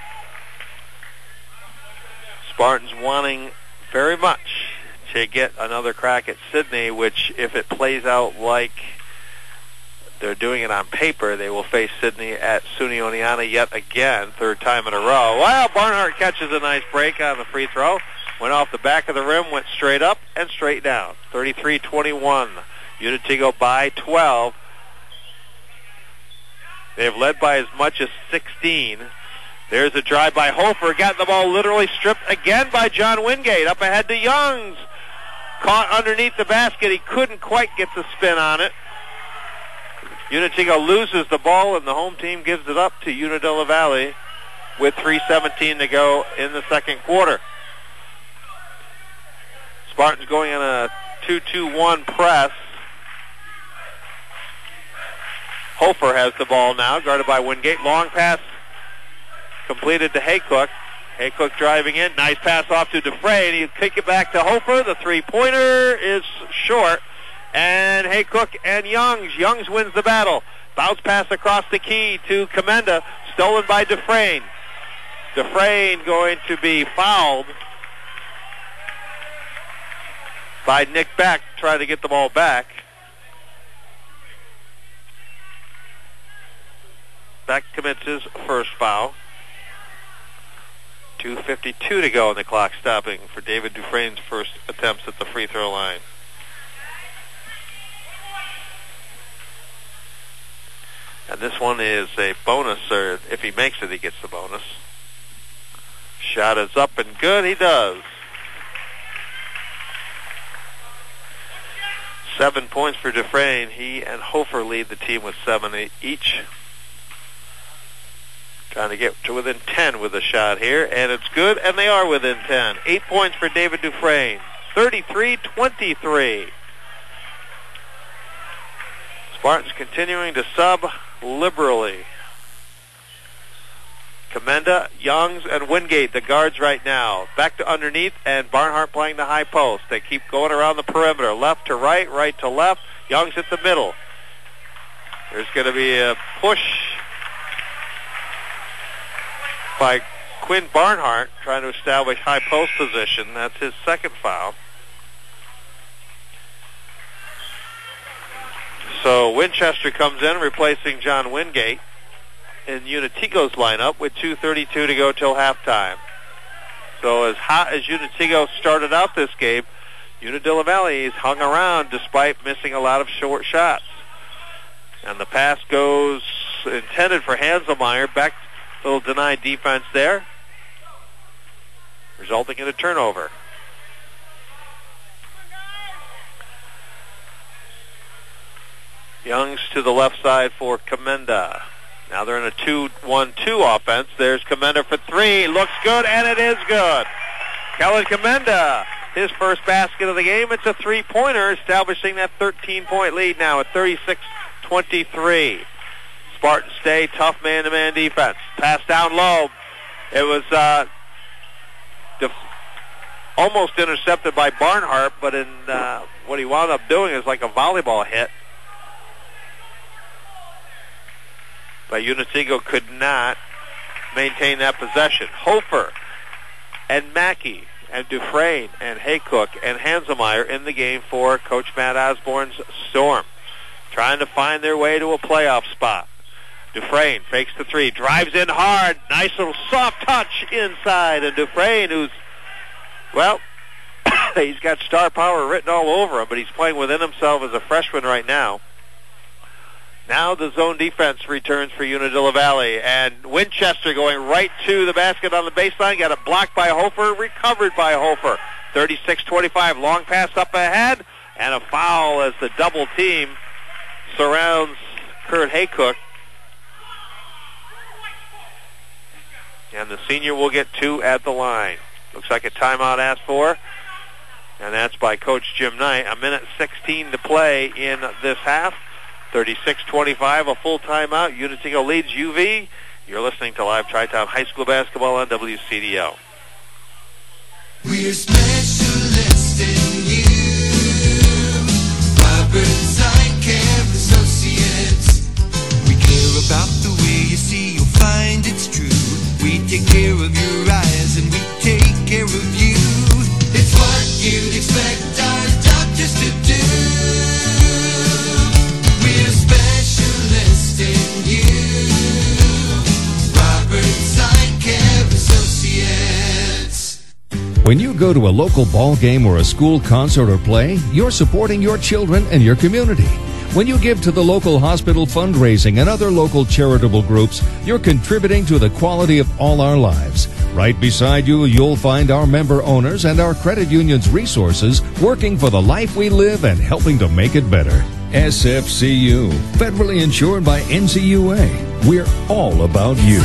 Spartans wanting very much to get another crack at Sidney, which if it plays out like they're doing it on paper, they will face Sidney at SUNY Oneonta yet again, third time in a row. Well, Barnhart catches a nice break on the free throw. Went off the back of the rim, went straight up and straight down. 33-21. Unatigo by 12. They've led by as much as 16. There's a drive by Hofer. Got the ball literally stripped again by John Wingate. Up ahead to Youngs. Caught underneath the basket. He couldn't quite get the spin on it. Unatigo loses the ball, and the home team gives it up to Unadilla Valley with 3:17 to go in the second quarter. Spartans going on a 2-2-1 press. Hofer has the ball now, guarded by Wingate. Long pass completed to Haycock. Haycock driving in. Nice pass off to Dufresne. He'll kick it back to Hofer. The three-pointer is short. And Haycock and Youngs. Youngs wins the battle. Bounce pass across the key to Commenda. Stolen by Dufresne. Dufresne going to be fouled by Nick Becht, trying to get the ball back. Becht commits his first foul. 2:52 to go, and the clock stopping for David Dufresne's first attempts at the free throw line. And this one is a bonus, or if he makes it, he gets the bonus. Shot is up and good. He does. 7 points for Dufresne. He and Hofer lead the team with 7 each. Trying to get to within 10 with a shot here, and it's good, and they are within 10. 8 points for David Dufresne. 33-23. Spartans continuing to sub liberally. Commenda, Youngs, and Wingate, the guards right now. Back to underneath, and Barnhart playing the high post. They keep going around the perimeter, left to right, right to left. Youngs at the middle. There's going to be a push by Quinn Barnhart, trying to establish high post position. That's his second foul. So Winchester comes in, replacing John Wingate in Unatigo's lineup with 2:32 to go till halftime. So as hot as Unatigo started out this game, Unadilla Valley has hung around despite missing a lot of short shots. And the pass goes intended for Hanselmeyer. Back, little denied defense there, resulting in a turnover. Youngs to the left side for Commenda. Now they're in a 2-1-2 offense. There's Commenda for three. Looks good, and it is good. Kellen Commenda, his first basket of the game. It's a three-pointer, establishing that 13-point lead now at 36-23. Spartans stay tough man-to-man defense. Pass down low. It was almost intercepted by Barnhart, but in what he wound up doing is like a volleyball hit. But Unitego could not maintain that possession. Hofer and Mackey and Dufresne and Haycock and Hanselmeyer in the game for Coach Matt Osborne's Storm, trying to find their way to a playoff spot. Dufresne fakes the three, drives in hard, nice little soft touch inside, and Dufresne, who's, well, he's got star power written all over him, but he's playing within himself as a freshman right now. Now the zone defense returns for Unadilla Valley, and Winchester going right to the basket on the baseline, got it blocked by Hofer, recovered by Hofer. 36-25, long pass up ahead, and a foul as the double team surrounds Kurt Haycock. And the senior will get two at the line. Looks like a timeout asked for, and that's by Coach Jim Knight. A minute 16 to play in this half. 36-25, a full timeout. Unitego leads UV. You're listening to live Tri-Town High School basketball on WCDO. We're specialists in you. Roberts Eye Care Associates. We care about the way you see, you'll find it's true. We take care of your eyes and we take care of you. It's what you'd expect our doctors to do. We're specialists in you. Roberts Eye Care Associates. When you go to a local ball game or a school concert or play, you're supporting your children and your community. When you give to the local hospital fundraising and other local charitable groups, you're contributing to the quality of all our lives. Right beside you, you'll find our member owners and our credit union's resources working for the life we live and helping to make it better. SFCU, federally insured by NCUA. We're all about you.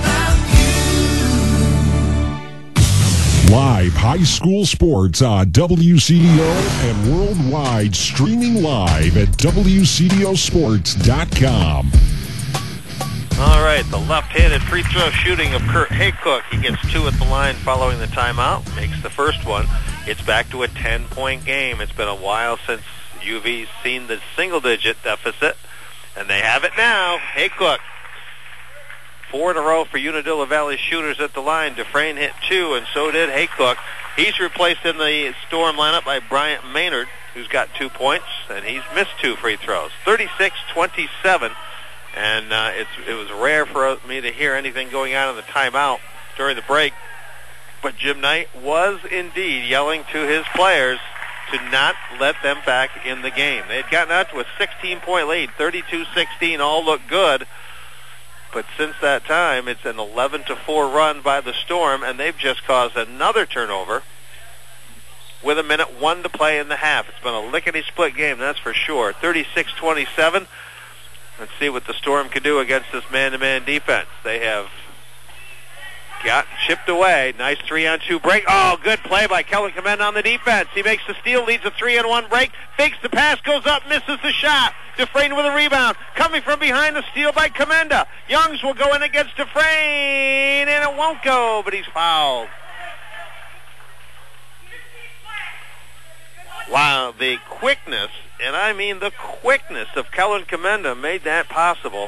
Live high school sports on WCDO and worldwide, streaming live at WCDOsports.com. All right, the left-handed free throw shooting of Kurt Haycock. He gets two at the line following the timeout, makes the first one. It's back to a 10-point game. It's been a while since UV's seen the single-digit deficit, and they have it now. Haycock. 4 in a row for Unadilla Valley shooters at the line. Dufresne hit 2, and so did Haycock. He's replaced in the Storm lineup by Bryant Maynard, who's got 2 points, and he's missed 2 free throws. 36-27, and it was rare for me to hear anything going on in the timeout during the break, but Jim Knight was indeed yelling to his players to not let them back in the game. They had gotten out to a 16-point lead, 32-16, all looked good. But since that time, it's an 11-4 run by the Storm, and they've just caused another turnover with a minute 1 to play in the half. It's been a lickety-split game, that's for sure. 36-27. Let's see what the Storm can do against this man-to-man defense. They have got chipped away. Nice 3-on-2 break. Oh, good play by Kellen Commenda on the defense. He makes the steal, leads a 3-on-1 break, fakes the pass, goes up, misses the shot. Dufresne with a rebound. Coming from behind, the steal by Commenda. Youngs will go in against Dufresne, and it won't go, but he's fouled. Wow, the quickness, and I mean the quickness of Kellen Commenda made that possible.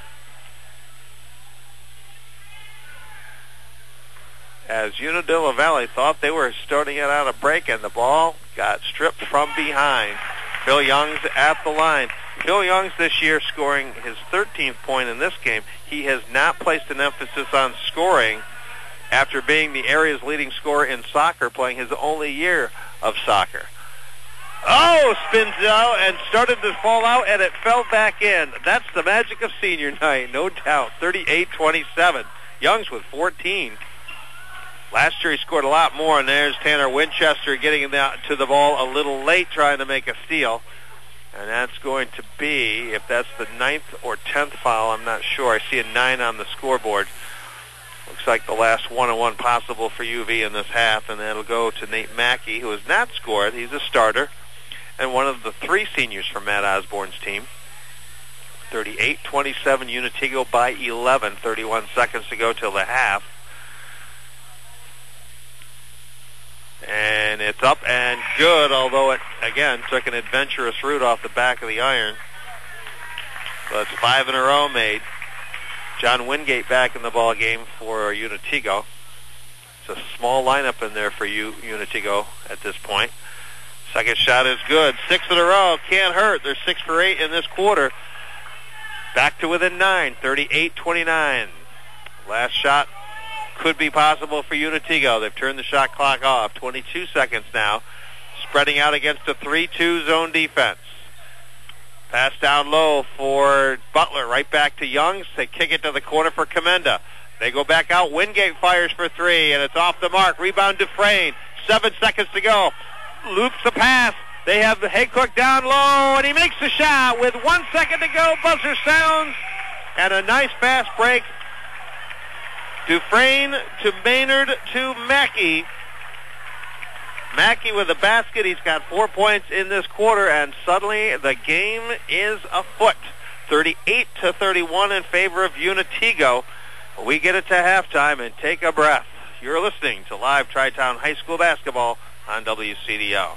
As Unadilla Valley thought they were starting it out a break, and the ball got stripped from behind. Phil Youngs at the line. Phil Youngs this year scoring his 13th point in this game. He has not placed an emphasis on scoring after being the area's leading scorer in soccer, playing his only year of soccer. Oh, spins out and started to fall out, and it fell back in. That's the magic of senior night, no doubt. 38-27. Youngs with 14. Last year he scored a lot more, and there's Tanner Winchester getting to the ball a little late trying to make a steal. And that's going to be, if that's the 9th or 10th foul, I'm not sure. I see a 9 on the scoreboard. Looks like the last one-on-one possible for UV in this half, and that'll go to Nate Mackey, who has not scored. He's a starter, and one of the 3 seniors from Matt Osborne's team. 38-27, Unitigo by 11. 31 seconds to go till the half. And it's up and good, although it, again, took an adventurous route off the back of the iron. So it's 5 in a row made. John Wingate back in the ball game for Unitigo. It's a small lineup in there for Unitigo at this point. Second shot is good. 6 in a row. Can't hurt. They're 6 for 8 in this quarter. Back to within 9. 38-29. Last shot could be possible for Unitigo. They've turned the shot clock off. 22 seconds now. Spreading out against a 3-2 zone defense. Pass down low for Butler. Right back to Youngs. They kick it to the corner for Commenda. They go back out. Wingate fires for 3, and it's off the mark. Rebound Dufresne. 7 seconds to go. Loops the pass. They have Haycock down low, and he makes the shot with 1 second to go. Buzzer sounds, and a nice fast break. Dufresne to Maynard to Mackey. Mackey with a basket. He's got 4 points in this quarter, and suddenly the game is afoot. 38-31 in favor of Unitigo. We get it to halftime and take a breath. You're listening to live Tri-Town High School basketball on WCDO.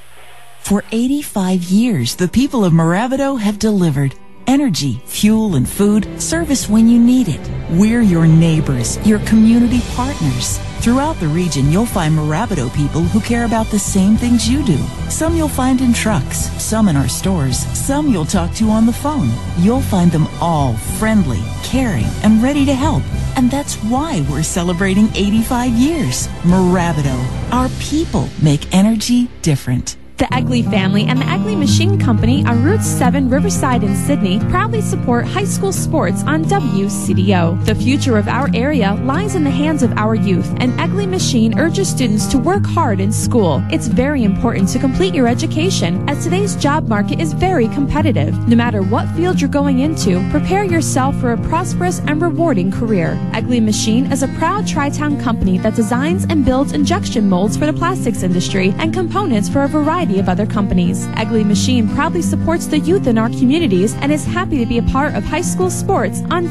For 85 years, the people of Moravido have delivered energy, fuel, and food, service when you need it. We're your neighbors, your community partners. Throughout the region, you'll find Moravido people who care about the same things you do. Some you'll find in trucks, some in our stores, some you'll talk to on the phone. You'll find them all friendly, caring, and ready to help. And that's why we're celebrating 85 years. Moravido, our people make energy different. The Egley family and the Egley Machine Company on Route 7 Riverside in Sydney proudly support high school sports on WCDO. The future of our area lies in the hands of our youth, and Egley Machine urges students to work hard in school. It's very important to complete your education, as today's job market is very competitive. No matter what field you're going into, prepare yourself for a prosperous and rewarding career. Egley Machine is a proud Tri-Town company that designs and builds injection molds for the plastics industry and components for a variety of other companies. Egley Machine proudly supports the youth in our communities and is happy to be a part of high school sports on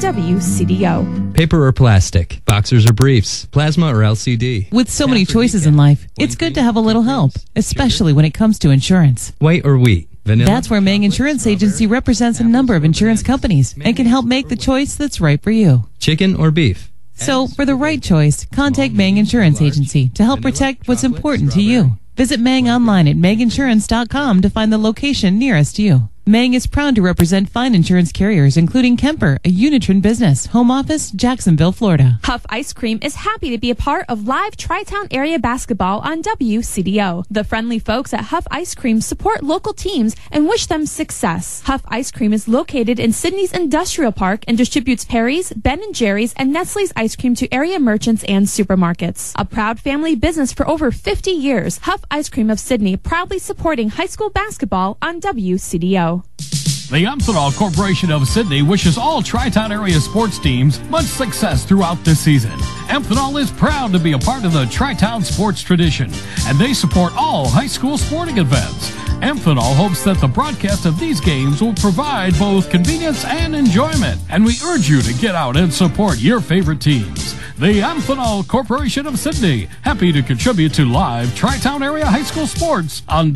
WCDO. Paper or plastic, boxers or briefs, plasma or LCD. With so many choices in life, it's good to have a little help, especially when it comes to insurance. White or wheat, vanilla. That's where Mang Insurance Agency represents a number of insurance companies and can help make the choice that's right for you. Chicken or beef. So, for the right choice, contact Mang Insurance Agency to help protect what's important to you. Visit Mang online at manginsurance.com to find the location nearest you. Mang is proud to represent fine insurance carriers, including Kemper, a Unitron business, home office, Jacksonville, Florida. Huff Ice Cream is happy to be a part of live Tri-Town area basketball on WCDO. The friendly folks at Huff Ice Cream support local teams and wish them success. Huff Ice Cream is located in Sydney's Industrial Park and distributes Perry's, Ben & Jerry's, and Nestle's ice cream to area merchants and supermarkets. A proud family business for over 50 years, Huff Ice Cream of Sydney proudly supporting high school basketball on WCDO. The Amphenol Corporation of Sydney wishes all Tri-Town area sports teams much success throughout this season. Amphenol is proud to be a part of the Tri-Town sports tradition, and they support all high school sporting events. Amphenol hopes that the broadcast of these games will provide both convenience and enjoyment, and we urge you to get out and support your favorite teams. The Amphenol Corporation of Sydney, happy to contribute to live Tri-Town area high school sports on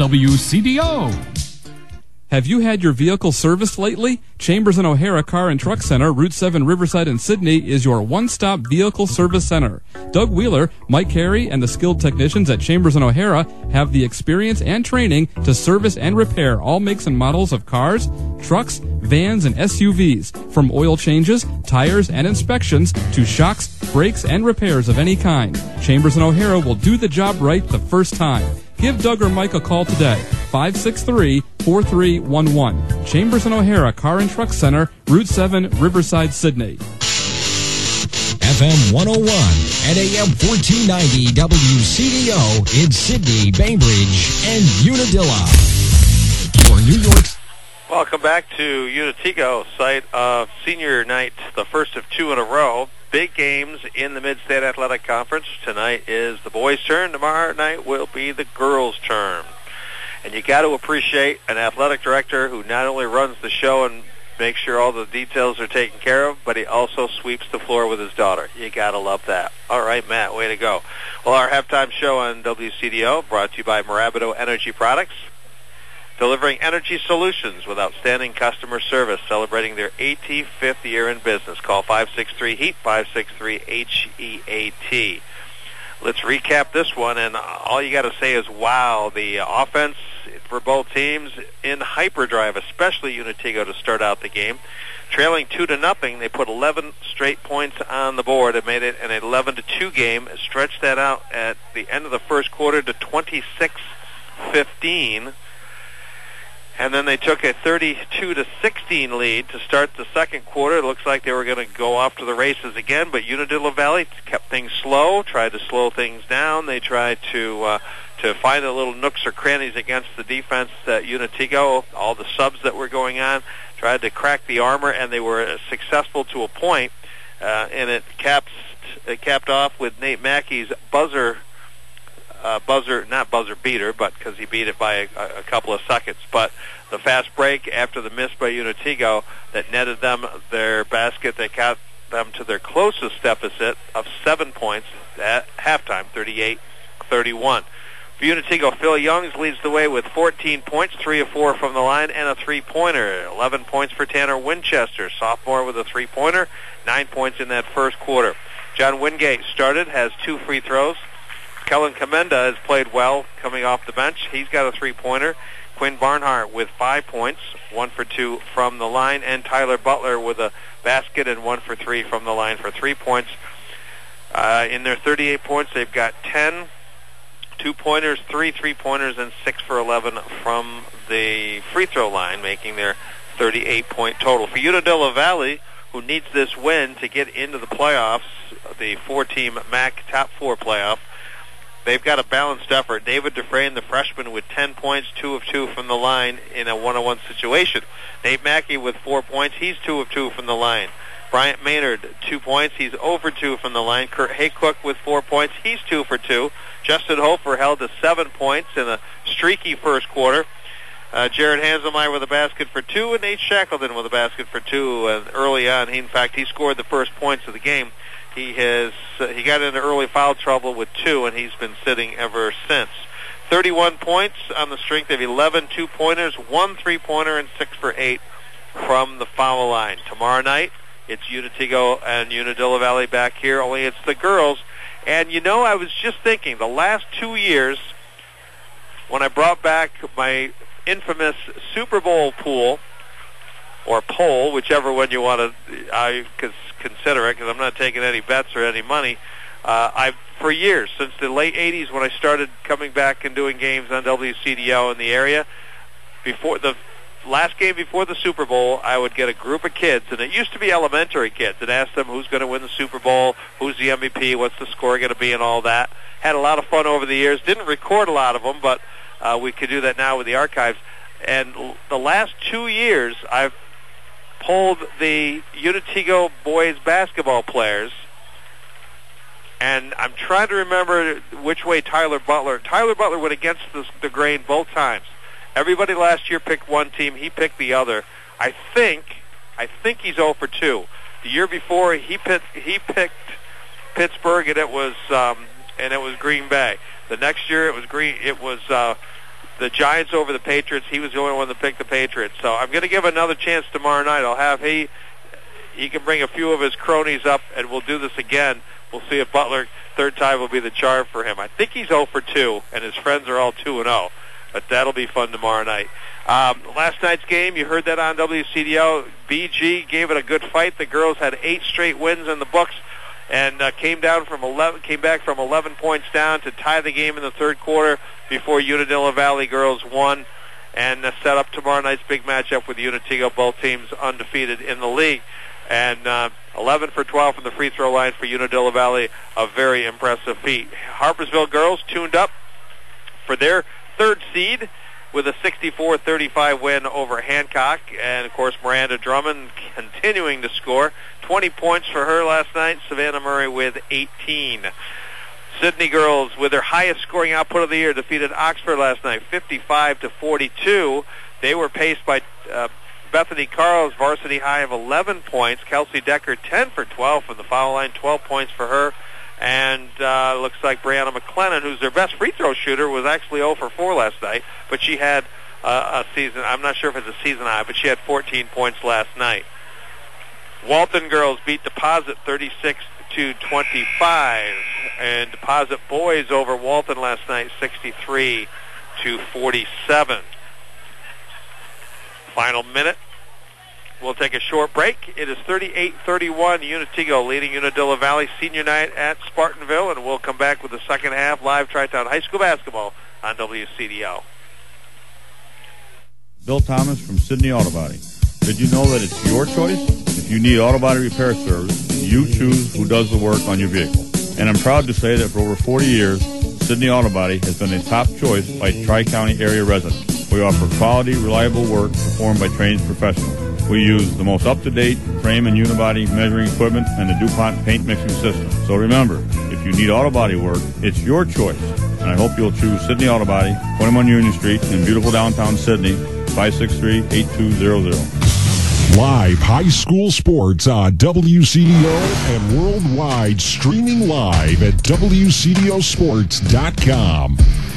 WCDO. Have you had your vehicle serviced lately? Chambers and O'Hara Car and Truck Center, Route 7 Riverside in Sydney, is your one-stop vehicle service center. Doug Wheeler, Mike Carey, and the skilled technicians at Chambers and O'Hara have the experience and training to service and repair all makes and models of cars, trucks, vans, and SUVs, from oil changes, tires, and inspections to shocks, brakes, and repairs of any kind. Chambers and O'Hara will do the job right the first time. Give Doug or Mike a call today, 563-4311. Chambers and O'Hara Car and Truck Center, Route 7, Riverside, Sydney. FM 101 and AM 1490 WCDO in Sydney, Bainbridge, and Unadilla. For New York's Welcome back to Unitigo, site of senior night, the first of two in a row. Big games in the Mid-State Athletic Conference. Tonight is the boys' turn. Tomorrow night will be the girls' turn. And you got to appreciate an athletic director who not only runs the show and makes sure all the details are taken care of, but he also sweeps the floor with his daughter. You got to love that. All right, Matt, way to go. Well, our halftime show on WCDO brought to you by Marabido Energy Products, delivering energy solutions with outstanding customer service, celebrating their 85th year in business. Call 563-HEAT, 563-HEAT. Let's recap this one, and all you got to say is, wow, the offense for both teams in hyperdrive, especially Unitigo to start out the game. Trailing 2-0, they put 11 straight points on the board and made it an 11-2 game, stretched that out at the end of the first quarter to 26-15. And then they took a 32-16 lead to start the second quarter. It looks like they were going to go off to the races again, but Unadilla Valley kept things slow, tried to slow things down. They tried to find the little nooks or crannies against the defense at Unitigo, all the subs that were going on, tried to crack the armor, and they were successful to a point. And it capped off with Nate Mackey's buzzer beater, but because he beat it by a couple of seconds. But the fast break after the miss by Unitigo that netted them their basket that got them to their closest deficit of 7 points at halftime, 38-31. For Unitigo, Phil Youngs leads the way with 14 points, 3 of 4 from the line, and a three-pointer. 11 points for Tanner Winchester, sophomore with a three-pointer, 9 points in that first quarter. John Wingate started, has 2 free throws. Kellen Commenda has played well coming off the bench. He's got a three-pointer. Quinn Barnhart with 5 points, 1 for 2 from the line, and Tyler Butler with a basket and 1 for 3 from the line for 3 points. In their 38 points, they've got 10 2-pointers, 3 3-pointers, and 6 for 11 from the free throw line, making their 38-point total. For Unadilla Valley, who needs this win to get into the playoffs, the 4-team MAC Top 4 playoff, they've got a balanced effort. David Dufresne, the freshman, with 10 points, 2 of 2 from the line in a one-on-one situation. Nate Mackey with 4 points. He's 2 of 2 from the line. Bryant Maynard, 2 points. He's 0 for 2 from the line. Kurt Haycock with 4 points. He's 2 for 2. Justin Hofer held to 7 points in a streaky first quarter. Jared Hanselmeyer with a basket for 2, and Nate Shackleton with a basket for 2. And early on, he scored the first points of the game. He got into early foul trouble with 2, and he's been sitting ever since. 31 points on the strength of 11 2-pointers, 1 3-pointer, and 6 for 8 from the foul line. Tomorrow night, it's Unitigo and Unadilla Valley back here, only it's the girls. And, I was just thinking, the last 2 years, when I brought back my infamous Super Bowl pool, or poll, whichever one you want to consider it, because I'm not taking any bets or any money. For years, since the late 80s when I started coming back and doing games on WCDO in the area, before the last game before the Super Bowl, I would get a group of kids, and it used to be elementary kids, and ask them who's going to win the Super Bowl, who's the MVP, what's the score going to be, and all that. Had a lot of fun over the years. Didn't record a lot of them, but we could do that now with the archives. And the last 2 years, I've polled the Unitigo boys basketball players, and I'm trying to remember which way Tyler Butler went against the grain both times. Everybody last year picked one team. He picked the other. I think he's 0 for 2. The year before, he picked Pittsburgh, and it was Green Bay. The next year, it was the Giants over the Patriots. He was the only one that picked the Patriots. So I'm going to give another chance tomorrow night. I'll have he can bring a few of his cronies up, and we'll do this again. We'll see if Butler, third time, will be the charm for him. I think he's 0 for 2, and his friends are all 2-0. But that'll be fun tomorrow night. Last night's game, you heard that on WCDO. BG gave it a good fight. The girls had 8 straight wins in the books, and came back from 11 points down to tie the game in the third quarter before Unadilla Valley girls won and set up tomorrow night's big matchup with Unitigo, both teams undefeated in the league. And 11 for 12 from the free throw line for Unadilla Valley, a very impressive feat. Harpersville girls tuned up for their third seed with a 64-35 win over Hancock. And, of course, Miranda Drummond continuing to score. 20 points for her last night. Savannah Murray with 18. Sydney girls, with their highest scoring output of the year, defeated Oxford last night, 55-42. They were paced by Bethany Carl's varsity high of 11 points. Kelsey Decker, 10 for 12 from the foul line, 12 points for her. And looks like Brianna McLennan, who's their best free throw shooter, was actually 0 for 4 last night. But she had a season, I'm not sure if it's a season high, but she had 14 points last night. Walton girls beat Deposit 36-25. And Deposit boys over Walton last night, 63-47. Final minute. We'll take a short break. It is 38-31, Unitigo leading Unadilla Valley Senior Night at Spartanville, and we'll come back with the second half live Tri-Town High School basketball on WCDO. Bill Thomas from Sydney Auto Body. Did you know that it's your choice? If you need auto body repair service, you choose who does the work on your vehicle. And I'm proud to say that for over 40 years, Sydney Auto Body has been a top choice by Tri-County area residents. We offer quality, reliable work performed by trained professionals. We use the most up-to-date frame and unibody measuring equipment and the DuPont paint mixing system. So remember, if you need auto body work, it's your choice. And I hope you'll choose Sydney Auto Body, 21 Union Street in beautiful downtown Sydney, 563-8200. Live high school sports on WCDO and worldwide, streaming live at WCDOsports.com.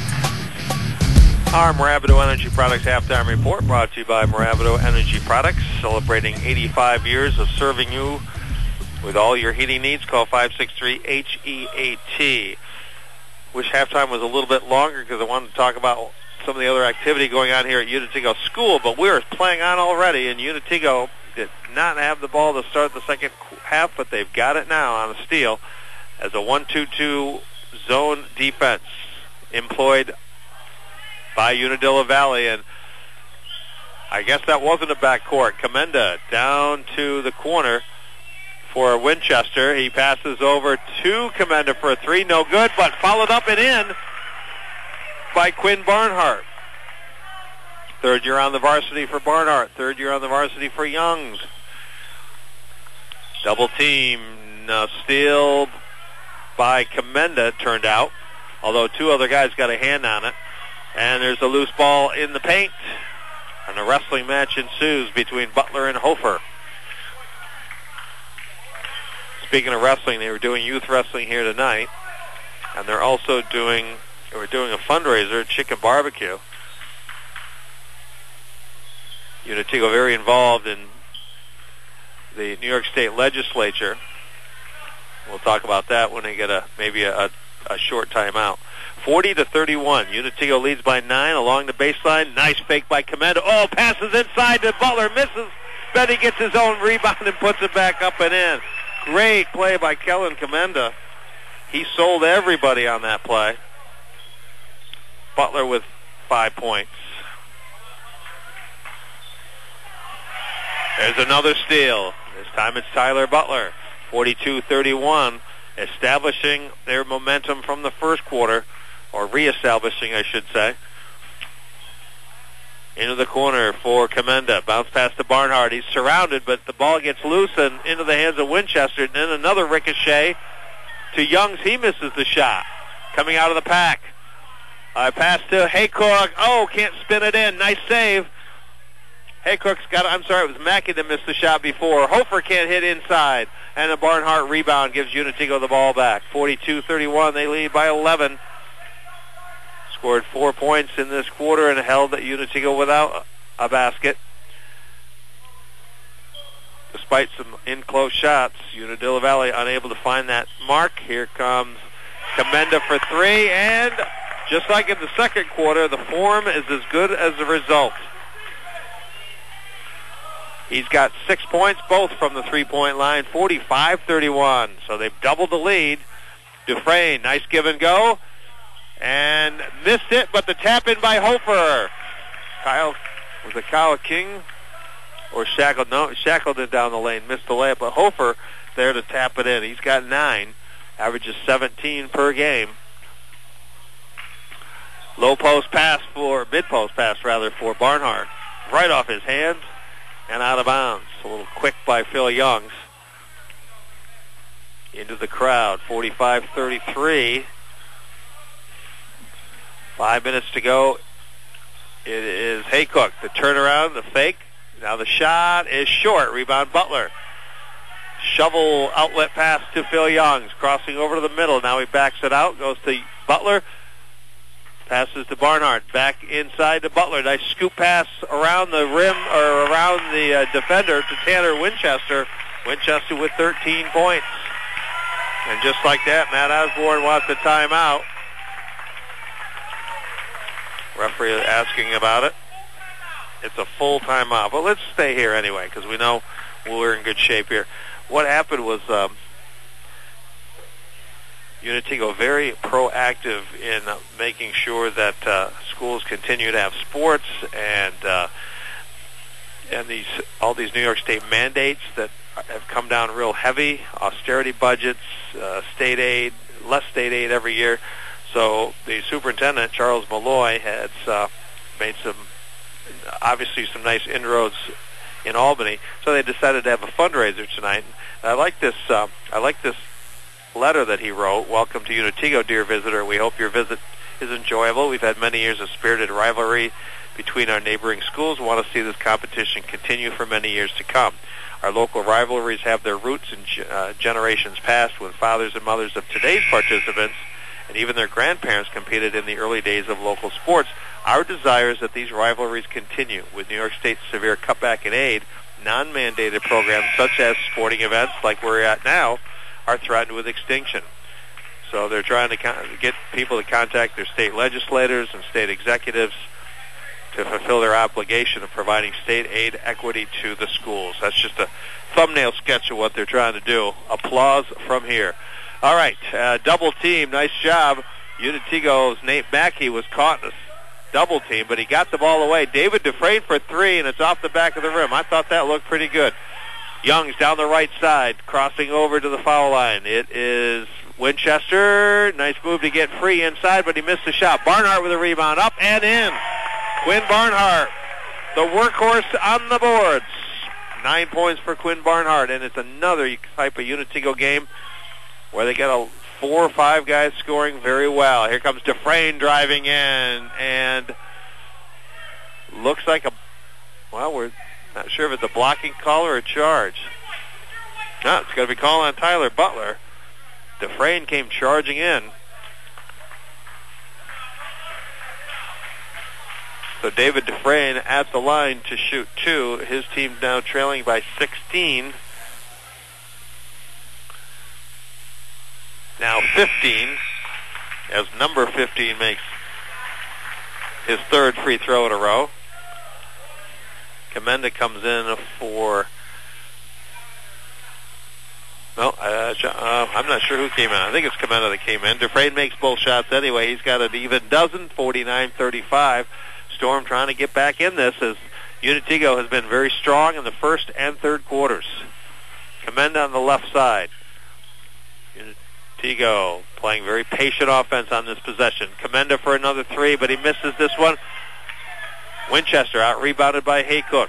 Our Moravido Energy Products halftime report brought to you by Moravido Energy Products, celebrating 85 years of serving you with all your heating needs. Call 563-HEAT. Wish halftime was a little bit longer because I wanted to talk about some of the other activity going on here at Unitigo School, but we're playing on already, and Unitigo did not have the ball to start the second half, but they've got it now on a steal as a 1-2-2 zone defense employed by Unadilla Valley, and I guess that wasn't a backcourt. Commenda down to the corner for Winchester. He passes over to Commenda for a three, no good, but followed up and in by Quinn Barnhart. Third year on the varsity for Barnhart, third year on the varsity for Youngs. Double team, steal by Commenda turned out, although two other guys got a hand on it. And there's a loose ball in the paint. And a wrestling match ensues between Butler and Hofer. Speaking of wrestling, they were doing youth wrestling here tonight. And they're also doing a fundraiser, chicken barbecue. Unitigo very involved in the New York State Legislature. We'll talk about that when they get maybe a short timeout. 40-31. Unitigo leads by 9 along the baseline. Nice fake by Commenda. Oh, passes inside to Butler. Misses. Betty gets his own rebound and puts it back up and in. Great play by Kellen Commenda. He sold everybody on that play. Butler with 5 points. There's another steal. This time it's Tyler Butler. 42-31. Establishing their momentum from the first quarter. Or reestablishing, I should say. Into the corner for Commenda. Bounce pass to Barnhart. He's surrounded, but the ball gets loose and into the hands of Winchester. And then another ricochet to Youngs. He misses the shot. Coming out of the pack. Pass to Haycock. Oh, can't spin it in. Nice save. Haycock's got it. I'm sorry, it was Mackey that missed the shot before. Hofer can't hit inside. And a Barnhart rebound gives Unitigo the ball back. 42-31. They lead by 11. Scored 4 points in this quarter and held Unitigo without a basket. Despite some in-close shots, Unadilla Valley unable to find that mark. Here comes Commenda for three, and just like in the second quarter, the form is as good as the result. He's got 6 points, both from the three-point line, 45-31. So they've doubled the lead. Dufresne, nice give and go. And missed it, but the tap in by Hofer. Kyle King or Shackled? No, Shackleton down the lane, missed the layup, but Hofer there to tap it in. He's got 9, averages 17 per game. Mid post pass for Barnhart. Right off his hands and out of bounds. A little quick by Phil Youngs. Into the crowd. 45-33. 5 minutes to go. It is Haycock. The turnaround, the fake. Now the shot is short. Rebound Butler. Shovel outlet pass to Phil Youngs. Crossing over to the middle. Now he backs it out. Goes to Butler. Passes to Barnhart. Back inside to Butler. Nice scoop pass around the rim, or around the defender to Tanner Winchester. Winchester with 13 points. And just like that, Matt Osborne wants a timeout. Referee is asking about it. It's a full timeout. But let's stay here anyway, because we know we're in good shape here. What happened was Unitigo very proactive in making sure that schools continue to have sports, and all these New York State mandates that have come down real heavy, austerity budgets, state aid, less state aid every year. So the superintendent, Charles Malloy, has made some nice inroads in Albany. So they decided to have a fundraiser tonight. And I like this letter that he wrote. Welcome to Unitigo, dear visitor. We hope your visit is enjoyable. We've had many years of spirited rivalry between our neighboring schools. We want to see this competition continue for many years to come. Our local rivalries have their roots in generations past, when fathers and mothers of today's participants and even their grandparents competed in the early days of local sports. Our desire is that these rivalries continue. With New York State's severe cutback in aid, non-mandated programs such as sporting events like we're at now are threatened with extinction. So they're trying to get people to contact their state legislators and state executives to fulfill their obligation of providing state aid equity to the schools. That's just a thumbnail sketch of what they're trying to do. Applause from here. All right, double team. Nice job. Unitigo's Nate Mackey was caught in a double team, but he got the ball away. David Dufresne for three, and it's off the back of the rim. I thought that looked pretty good. Young's down the right side, crossing over to the foul line. It is Winchester. Nice move to get free inside, but he missed the shot. Barnhart with a rebound, up and in. Quinn Barnhart, the workhorse on the boards. 9 points for Quinn Barnhart, and it's another type of Unitigo game where they got 4 or 5 guys scoring very well. Here comes Dufresne driving in, and looks like we're not sure if it's a blocking call or a charge. No, it's going to be called on Tyler Butler. Dufresne came charging in. So David Dufresne at the line to shoot 2. His team now trailing by 16. Now 15, as number 15 makes his third free throw in a row. Commenda comes in for... I'm not sure who came in. I think it's Commenda that came in. Dufresne makes both shots anyway. He's got an even dozen, 49-35. Storm trying to get back in this, as Unitigo has been very strong in the first and third quarters. Commenda on the left side. Unitigo playing very patient offense on this possession. Commenda for another 3, but he misses this one. Winchester out-rebounded by Haycock.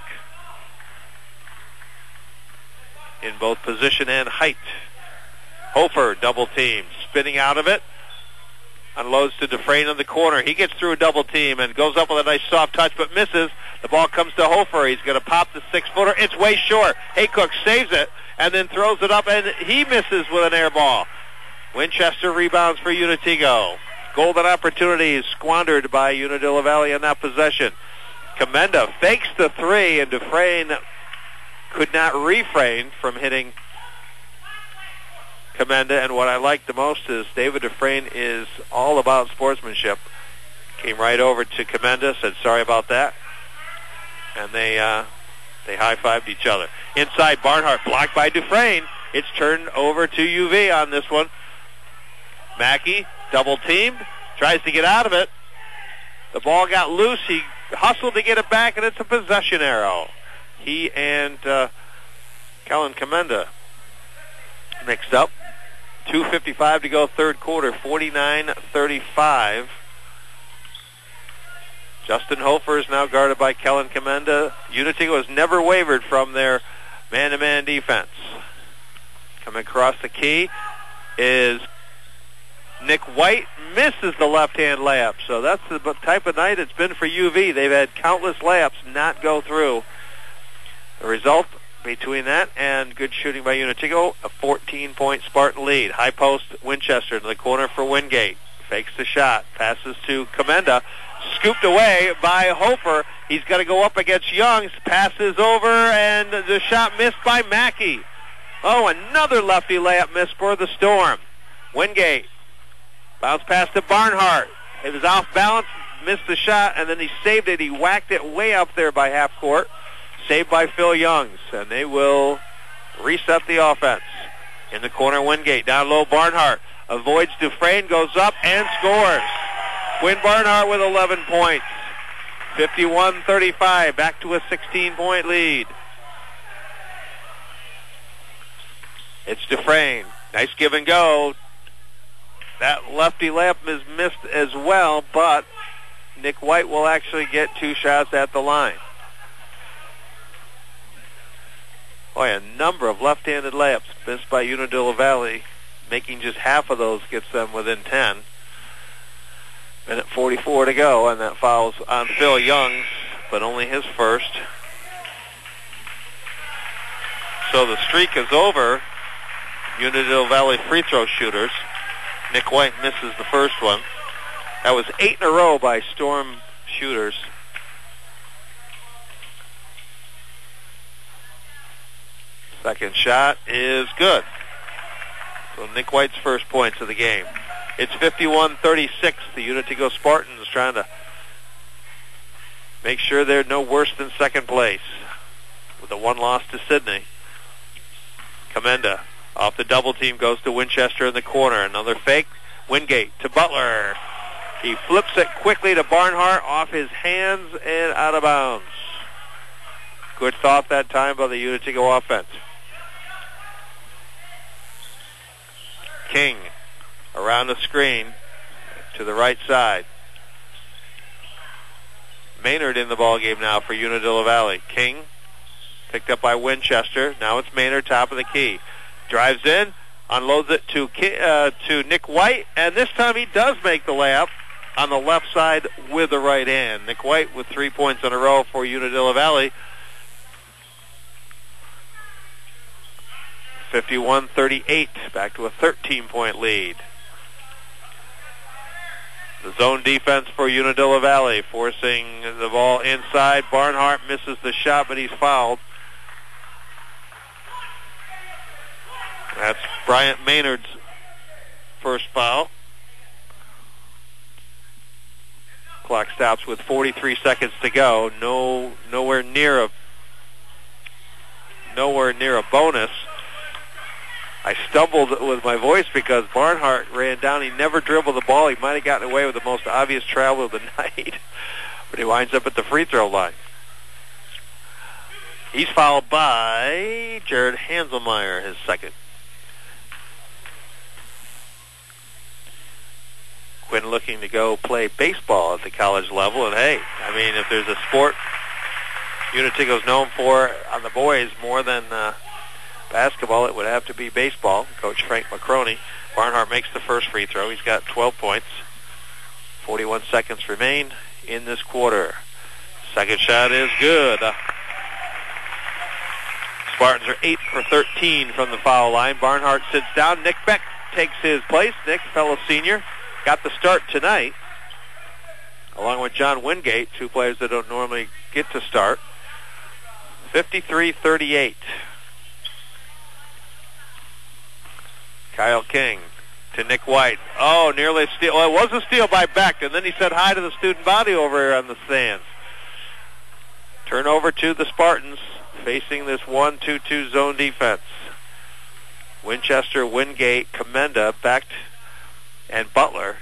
In both position and height. Hofer double team, spinning out of it. Unloads to Dufresne in the corner. He gets through a double team and goes up with a nice soft touch, but misses. The ball comes to Hofer. He's going to pop the 6-footer. It's way short. Haycock saves it and then throws it up, and he misses with an air ball. Winchester rebounds for Unitigo. Golden opportunities squandered by Unadilla Valley in that possession. Commenda fakes the 3, and Dufresne could not refrain from hitting Commenda. And what I like the most is David Dufresne is all about sportsmanship. Came right over to Commenda, said sorry about that, and they high-fived each other. Inside, Barnhart blocked by Dufresne. It's turned over to UV on this one. Mackey, double-teamed, tries to get out of it. The ball got loose. He hustled to get it back, and it's a possession arrow. He and Kellen Commenda mixed up. 2:55 to go, third quarter, 49-35. Justin Hofer is now guarded by Kellen Commenda. Unitigo has never wavered from their man-to-man defense. Coming across the key is Nick White. Misses the left-hand layup. So that's the type of night it's been for UV. They've had countless layups not go through. The result between that and good shooting by Unitigo, a 14-point Spartan lead. High post Winchester to the corner for Wingate. Fakes the shot. Passes to Commenda. Scooped away by Hofer. He's got to go up against Youngs. Passes over, and the shot missed by Mackey. Oh, another lefty layup miss for the Storm. Wingate. Bounce pass to Barnhart. It was off balance, missed the shot, and then he saved it. He whacked it way up there by half court. Saved by Phil Youngs, and they will reset the offense. In the corner, Wingate. Down low, Barnhart. Avoids Dufresne, goes up, and scores. Quinn Barnhart with 11 points. 51-35, back to a 16-point lead. It's Dufresne. Nice give and go. That lefty layup is missed as well, but Nick White will actually get 2 shots at the line. Boy, a number of left-handed layups missed by Unadilla Valley. Making just half of those gets them within 10. Minute 44 to go, and that foul's on Phil Youngs, but only his first. So the streak is over. Unadilla Valley free throw shooters. Nick White misses the first one. That was 8 in a row by Storm shooters. Second shot is good. So Nick White's first points of the game. It's 51-36. The Unitigo Spartans trying to make sure they're no worse than second place with a 1 loss to Sydney. Commenda off the double team goes to Winchester in the corner. Another fake. Wingate to Butler. He flips it quickly to Barnhart off his hands and out of bounds. Good thought that time by the Unitigo offense. King around the screen to the right side. Maynard in the ballgame now for Unadilla Valley. King picked up by Winchester. Now it's Maynard top of the key. Drives in, unloads it to Nick White, and this time he does make the layup on the left side with the right hand. Nick White with 3 points in a row for Unadilla Valley. 51-38, back to a 13-point lead. The zone defense for Unadilla Valley, forcing the ball inside. Barnhart misses the shot, but he's fouled. That's Bryant Maynard's first foul. Clock stops with 43 seconds to go. Nowhere near a bonus. I stumbled with my voice because Barnhart ran down. He never dribbled the ball. He might have gotten away with the most obvious travel of the night, but he winds up at the free throw line. He's fouled by Jared Hanselmeyer, his second. Quinn looking to go play baseball at the college level, and hey, I mean, if there's a sport Unitigo's known for on the boys more than basketball, it would have to be baseball. Coach Frank McCroney. Barnhart makes the first free throw. He's got 12 points. 41 seconds remain in this quarter. Second shot is good. Spartans are 8 for 13 from the foul line. Barnhart sits down. Nick Beck takes his place. Nick, fellow senior, got the start tonight, along with John Wingate, 2 players that don't normally get to start. 53-38. Kyle King to Nick White. Oh, nearly a steal. Well, it was a steal by Beck, and then he said hi to the student body over here on the stands. Turnover to the Spartans, facing this 1-2-2 zone defense. Winchester, Wingate, Commenda, Beck, and Butler.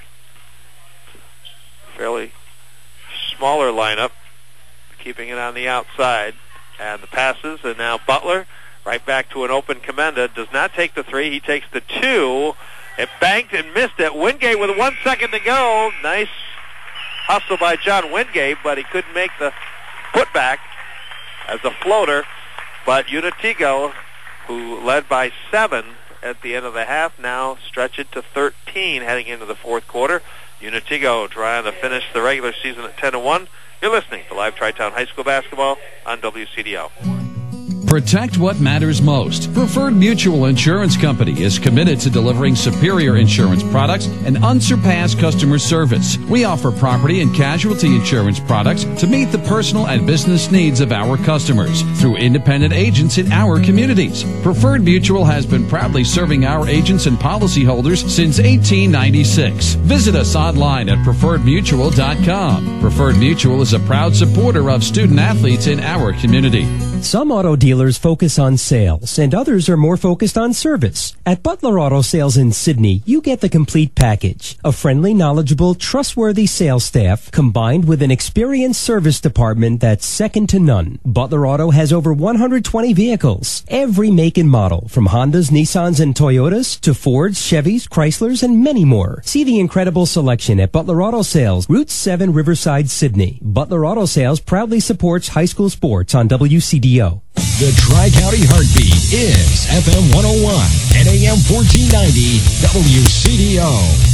Fairly smaller lineup, keeping it on the outside. And the passes, and now Butler right back to an open Commenda. Does not take the 3. He takes the 2. It banked and missed it. Wingate with 1 second to go. Nice hustle by John Wingate, but he couldn't make the putback as a floater. But Unitigo, who led by 7 at the end of the half, now stretch it to 13 heading into the fourth quarter. Unitigo trying to finish the regular season at 10-1. You're listening to Live Tri-Town High School Basketball on WCDO. Protect what matters most. Preferred Mutual Insurance Company is committed to delivering superior insurance products and unsurpassed customer service. We offer property and casualty insurance products to meet the personal and business needs of our customers through independent agents in our communities. Preferred Mutual has been proudly serving our agents and policyholders since 1896. Visit us online at preferredmutual.com. Preferred Mutual is a proud supporter of student athletes in our community. Some auto dealers focus on sales, and others are more focused on service. At Butler Auto Sales in Sydney, you get the complete package. A friendly, knowledgeable, trustworthy sales staff combined with an experienced service department that's second to none. Butler Auto has over 120 vehicles, every make and model, from Hondas, Nissans, and Toyotas to Fords, Chevys, Chryslers, and many more. See the incredible selection at Butler Auto Sales, Route 7, Riverside, Sydney. Butler Auto Sales proudly supports high school sports on WCDO. The Tri-County Heartbeat is FM 101 and AM 1490 WCDO.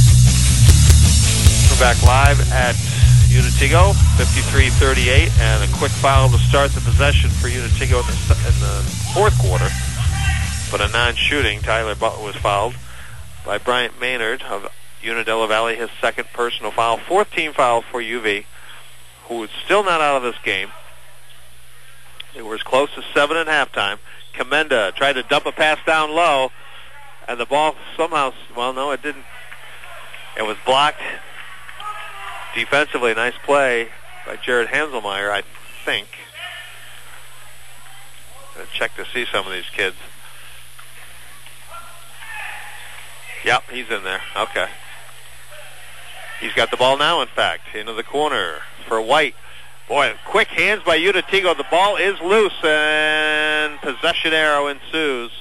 We're back live at Unitigo, 53-38, and a quick foul to start the possession for Unitigo in the fourth quarter. But a non-shooting, Tyler Butler was fouled by Bryant Maynard of Unadilla Valley, his second personal foul. Fourth team foul for UV, who is still not out of this game. It was close to 7 at halftime. Commenda tried to dump a pass down low, and the ball somehow, well, no, it didn't. It was blocked defensively. Nice play by Jared Hanselmeyer, I think. Gonna check to see some of these kids. Yep, he's in there. Okay. He's got the ball now, in fact, into the corner for White. Boy, quick hands by Unitigo. The ball is loose, and possession arrow ensues.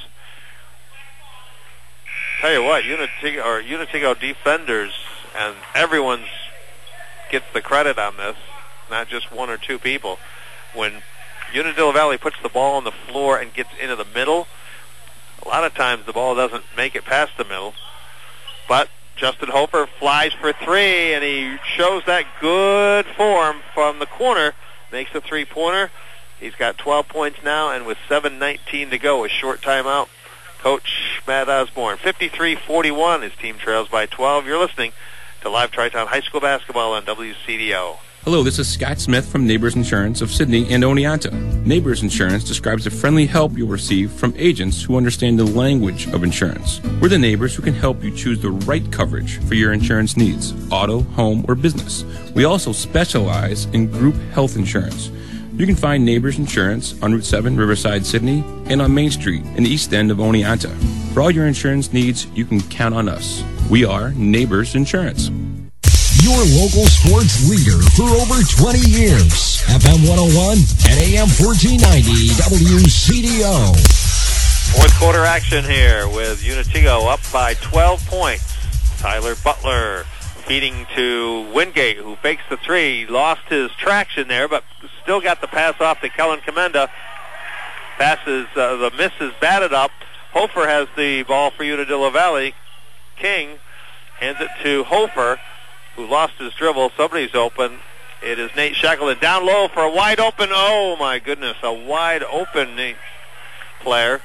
Tell you what, Unitigo defenders, and everyone gets the credit on this, not just one or two people. When Unadilla Valley puts the ball on the floor and gets into the middle, a lot of times the ball doesn't make it past the middle. But Justin Hofer flies for 3, and he shows that good form from the corner. Makes a three-pointer. He's got 12 points now, and with 7:19 to go, a short timeout. Coach Matt Osborne, 53-41. His team trails by 12. You're listening to Live Tri-Town High School Basketball on WCDO. Hello, this is Scott Smith from Neighbors Insurance of Sydney and Oneonta. Neighbors Insurance describes the friendly help you'll receive from agents who understand the language of insurance. We're the neighbors who can help you choose the right coverage for your insurance needs, auto, home, or business. We also specialize in group health insurance. You can find Neighbors Insurance on Route 7, Riverside, Sydney, and on Main Street in the east end of Oneonta. For all your insurance needs, you can count on us. We are Neighbors Insurance. Your local sports leader for over 20 years. FM 101 and AM 1490 WCDO. Fourth quarter action here with Unitigo up by 12 points. Tyler Butler feeding to Wingate, who fakes the 3. Lost his traction there, but still got the pass off to Kellen Commenda. Passes, the miss is batted up. Hofer has the ball for Unadilla Valley. King hands it to Hofer, who lost his dribble. Somebody's open. It is Nate Shackleton down low for a wide open. Oh my goodness, a wide open player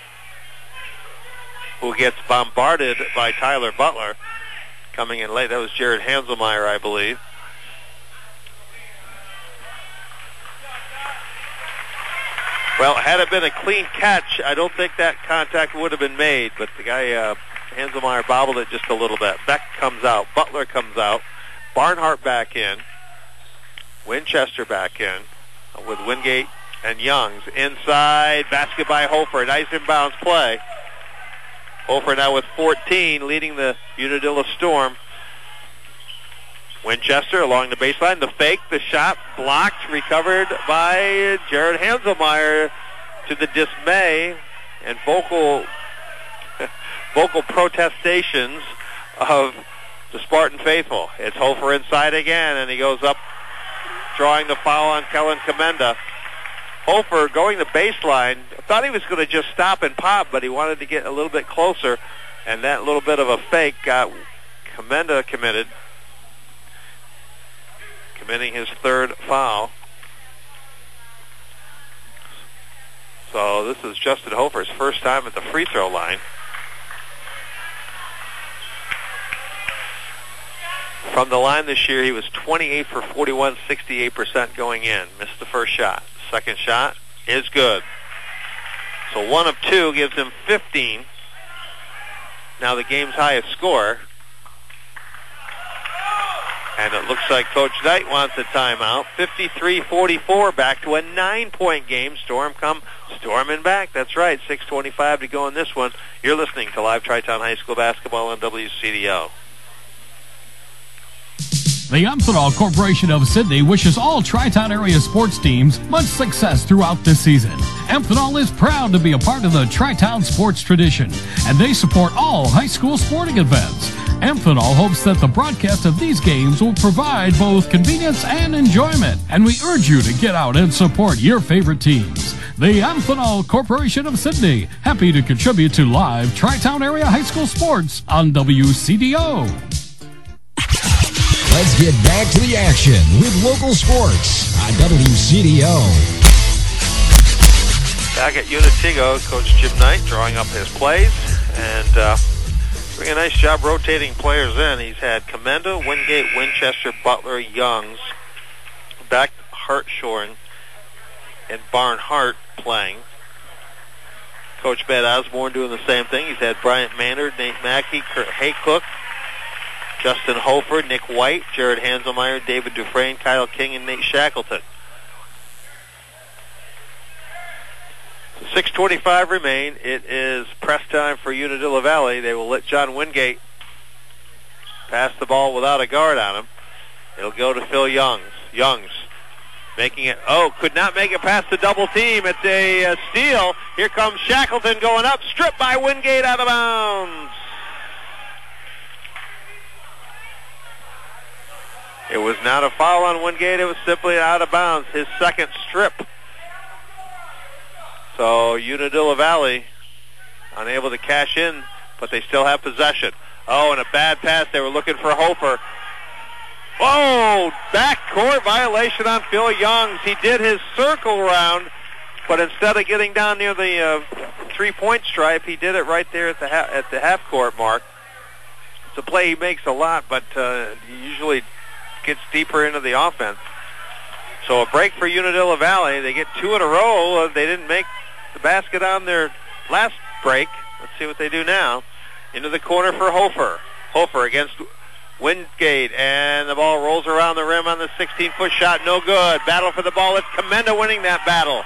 who gets bombarded by Tyler Butler. Coming in late, that was Jared Hanselmeyer, I believe. Well, had it been a clean catch, I don't think that contact would have been made, but the guy, Hanselmeyer, bobbled it just a little bit. Beck comes out. Butler comes out. Barnhart back in. Winchester back in with Wingate and Youngs. Inside, basket by Hofer. Nice inbounds play. Hofer now with 14, leading the Unadilla Storm. Winchester along the baseline. The fake, the shot, blocked, recovered by Jared Hanselmeyer to the dismay and vocal protestations of the Spartan faithful. It's Hofer inside again, and he goes up, drawing the foul on Kellen Commenda. Hofer going the baseline. Thought he was going to just stop and pop, but he wanted to get a little bit closer, and that little bit of a fake got Commenda committing his third foul. So this is Justin Hofer's first time at the free throw line. From the line this year, he was 28 for 41, 68% going in. Missed the first shot. Second shot is good. So 1 of 2 gives him 15. Now the game's highest score. And it looks like Coach Knight wants a timeout. 53-44, back to a 9-point game. Storm come storming back. That's right, 6:25 to go in this one. You're listening to Live Tri-Town High School Basketball on WCDO. The Amphenol Corporation of Sydney wishes all Tri-Town area sports teams much success throughout this season. Amphenol is proud to be a part of the Tri-Town sports tradition, and they support all high school sporting events. Amphenol hopes that the broadcast of these games will provide both convenience and enjoyment, and we urge you to get out and support your favorite teams. The Amphenol Corporation of Sydney, happy to contribute to live Tri-Town area high school sports on WCDO. Let's get back to the action with local sports on WCDO. Back at Unitigo, Coach Jim Knight drawing up his plays and doing a nice job rotating players in. He's had Commenda, Wingate, Winchester, Butler, Youngs, Beck, Hartshorn, and Barnhart playing. Coach Matt Osborne doing the same thing. He's had Bryant Maynard, Nate Mackey, Kurt Haycock, Justin Hofer, Nick White, Jared Hanselmeyer, David Dufresne, Kyle King, and Nate Shackleton. 6:25 remain. It is press time for Unadilla Valley. They will let John Wingate pass the ball without a guard on him. It'll go to Phil Youngs. Youngs making it. Oh, could not make it past the double team. It's a steal. Here comes Shackleton going up. Stripped by Wingate out of bounds. It was not a foul on Wingate. It was simply out of bounds. His second strip. So Unadilla Valley unable to cash in, but they still have possession. Oh, and a bad pass. They were looking for Hofer. Oh, backcourt violation on Phil Youngs. He did his circle round, but instead of getting down near the three-point stripe, he did it right there at the half-court mark. It's a play he makes a lot, but he usually gets deeper into the offense. So a break for Unadilla Valley. They get 2 in a row. They didn't make the basket on their last break. Let's see what they do now. Into the corner for Hofer. Hofer against Wingate, and the ball rolls around the rim on the 16-foot shot. No good. Battle for the ball. It's Commenda winning that battle.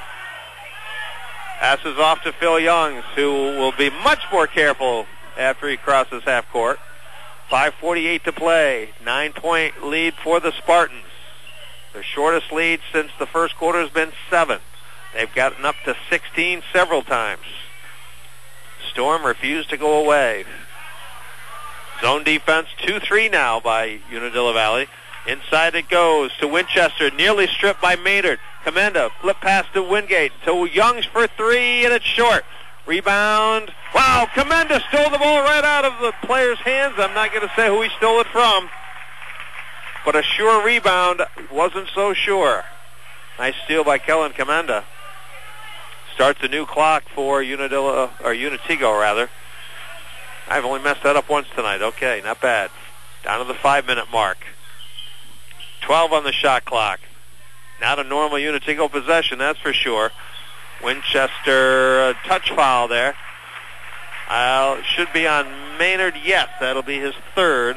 Passes off to Phil Youngs, who will be much more careful after he crosses half court. 5:48 to play. 9-point lead for the Spartans. Their shortest lead since the first quarter has been 7. They've gotten up to 16 several times. Storm refused to go away. Zone defense, 2-3 now by Unadilla Valley. Inside it goes to Winchester, nearly stripped by Maynard. Commenda, flip pass to Wingate, to Youngs for 3, and it's short. Rebound. Wow, Commenda stole the ball right out of the player's hands. I'm not going to say who he stole it from, but a sure rebound wasn't so sure. Nice steal by Kellen Commenda. Starts a new clock for Unitigo rather. I've only messed that up once tonight. Okay, not bad. Down to the 5-minute mark. 12 on the shot clock. Not a normal Unitigo possession, that's for sure. Winchester touch foul there. Should be on Maynard. Yes, that'll be his third.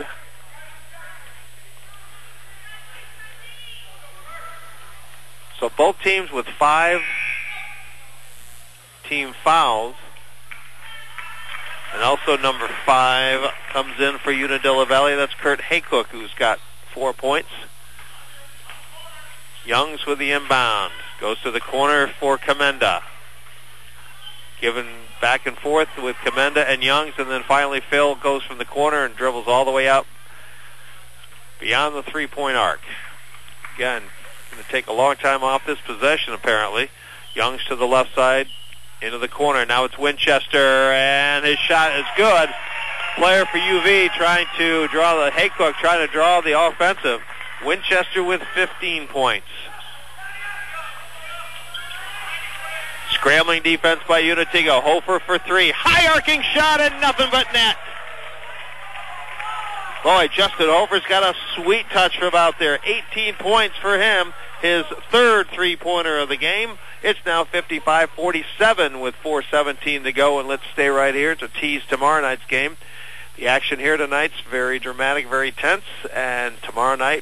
So both teams with 5 team fouls. And also number 5 comes in for Unadilla Valley. That's Kurt Haycock, who's got 4 points. Youngs with the inbound. Goes to the corner for Commenda. Given back and forth with Commenda and Youngs, and then finally Phil goes from the corner and dribbles all the way out beyond the three-point arc. Again, going to take a long time off this possession, apparently. Young's to the left side, into the corner. Now it's Winchester, and his shot is good. Player for UV trying to draw the offensive. Winchester with 15 points. Scrambling defense by Unitigo. Hofer for three. High arcing shot and nothing but net. Boy, Justin Hofer's got a sweet touch from out there. 18 points for him. His third three-pointer of the game. It's now 55-47 with 4:17 to go, and let's stay right here to tease tomorrow night's game. The action here tonight's very dramatic, very tense, and tomorrow night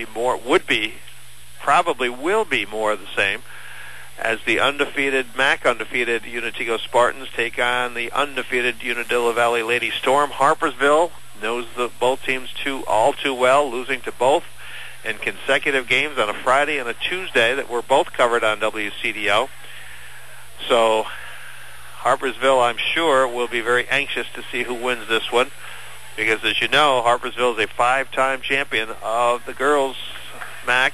probably will be more of the same, as the undefeated Unitigo Spartans take on the undefeated Unadilla Valley Lady Storm. Harpersville knows both teams all too well, losing to both in consecutive games on a Friday and a Tuesday that were both covered on WCDO. So Harpersville, I'm sure, will be very anxious to see who wins this one, because as you know, Harpersville is a 5-time champion of the girls' MAC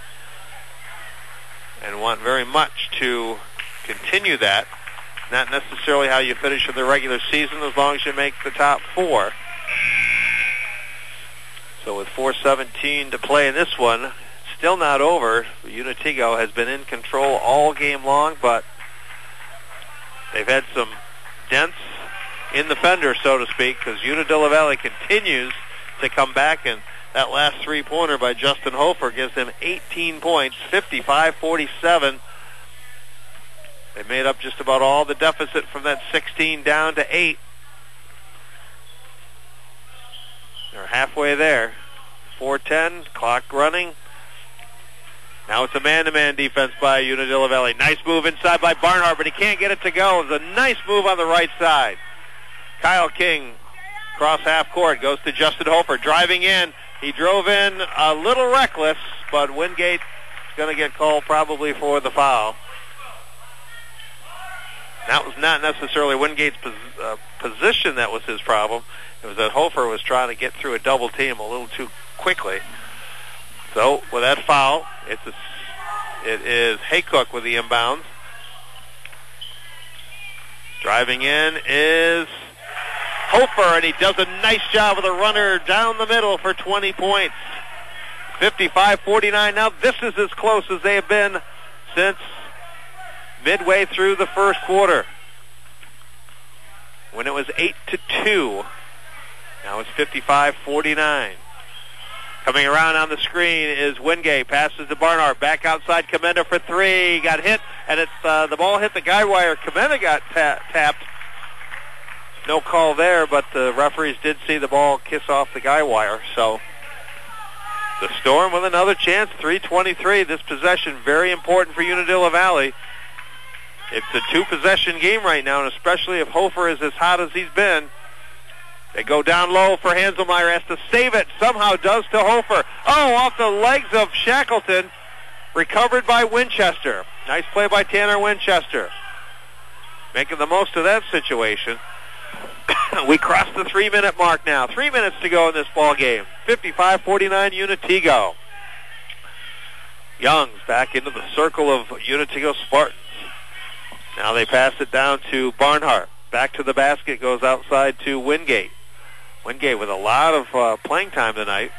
and want very much to continue that. Not necessarily how you finish in the regular season, as long as you make the top four. So with 4:17 to play in this one, still not over. Unitigo has been in control all game long, but they've had some dents in the fender, so to speak, because Unadilla Valley continues to come back, and that last three-pointer by Justin Hofer gives them 18 points, 55-47. They made up just about all the deficit from that 16 down to 8. They're halfway there. 4:10, clock running. Now it's a man-to-man defense by Unadilla Valley. Nice move inside by Barnhart, but he can't get it to go. It's a nice move on the right side. Kyle King, cross half court, goes to Justin Hofer, driving in. He drove in a little reckless, but Wingate's going to get called probably for the foul. That was not necessarily Wingate's position that was his problem. It was that Hofer was trying to get through a double team a little too quickly. So with that foul, it is Haycock with the inbounds. Driving in is Hofer, and he does a nice job with a runner down the middle for 20 points. 55-49. Now this is as close as they have been since midway through the first quarter, when it was 8-2. Now it's 55-49. Coming around on the screen is Wingate. Passes to Barnhart. Back outside Comenda for three. Got hit, and it's the ball hit the guy wire. Comenda got tapped. No call there, but the referees did see the ball kiss off the guy wire. So the Storm with another chance. 3:23. This possession very important for Unadilla Valley. It's a two-possession game right now, and especially if Hofer is as hot as he's been. They go down low for Hanselmeyer, has to save it, somehow does to Hofer. Oh, off the legs of Shackleton, recovered by Winchester. Nice play by Tanner Winchester. Making the most of that situation. We crossed the 3-minute mark now. 3 minutes to go in this ball game. 55-49 Unitigo. Young's back into the circle of Unitigo Spartans. Now they pass it down to Barnhart. Back to the basket, goes outside to Wingate. Wingate with a lot of playing time tonight.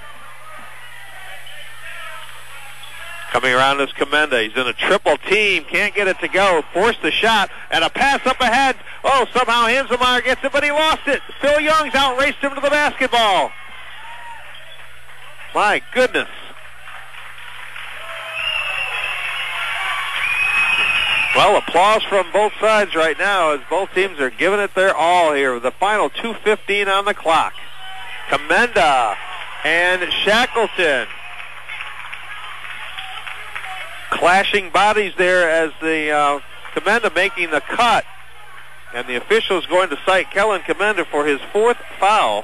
Coming around is Comenda. He's in a triple team. Can't get it to go. Forced the shot. And a pass up ahead. Oh, somehow Hanselmeyer gets it, but he lost it. Phil Young's outraced him to the basketball. My goodness. Well, applause from both sides right now as both teams are giving it their all here with the final 2:15 on the clock. Comenda and Shackleton clashing bodies there as the Comenda making the cut. And the official's going to cite Kellen Comenda for his fourth foul.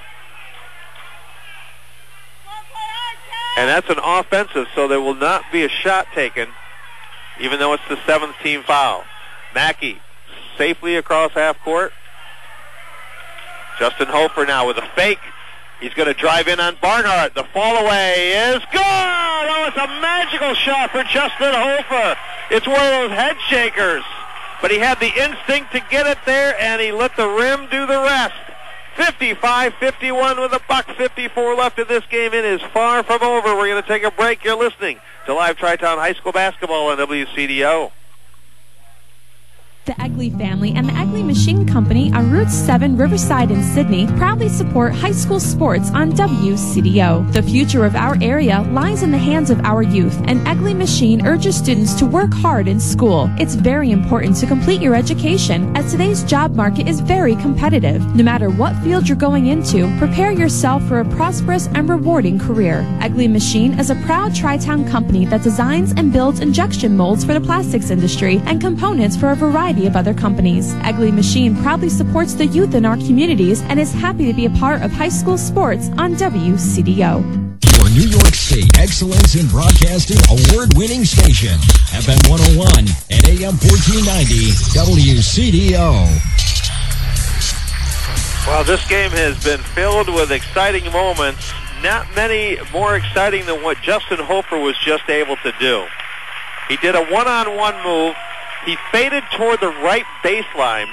And that's an offensive, so there will not be a shot taken, even though it's the 7th team foul. Mackey safely across half court. Justin Hofer now with a fake. He's going to drive in on Barnhart. The fall away is good. Oh, it's a magical shot for Justin Hofer. It's one of those head shakers. But he had the instinct to get it there, and he let the rim do the rest. 55-51 with $1:54 left in this game. It is far from over. We're going to take a break. You're listening to Live Tri-Town High School Basketball on WCDO. The Egley family and the Egley Machine Company on Route 7 Riverside in Sydney proudly support high school sports on WCDO. The future of our area lies in the hands of our youth, and Egley Machine urges students to work hard in school. It's very important to complete your education, as today's job market is very competitive. No matter what field you're going into, prepare yourself for a prosperous and rewarding career. Egley Machine is a proud Tri-Town company that designs and builds injection molds for the plastics industry and components for a variety of other companies. Egley Machine proudly supports the youth in our communities and is happy to be a part of high school sports on WCDO. Your New York State Excellence in Broadcasting award-winning station, FM 101 and AM 1490 WCDO. Well, this game has been filled with exciting moments. Not many more exciting than what Justin Hofer was just able to do. He did a one-on-one move. He faded toward the right baseline,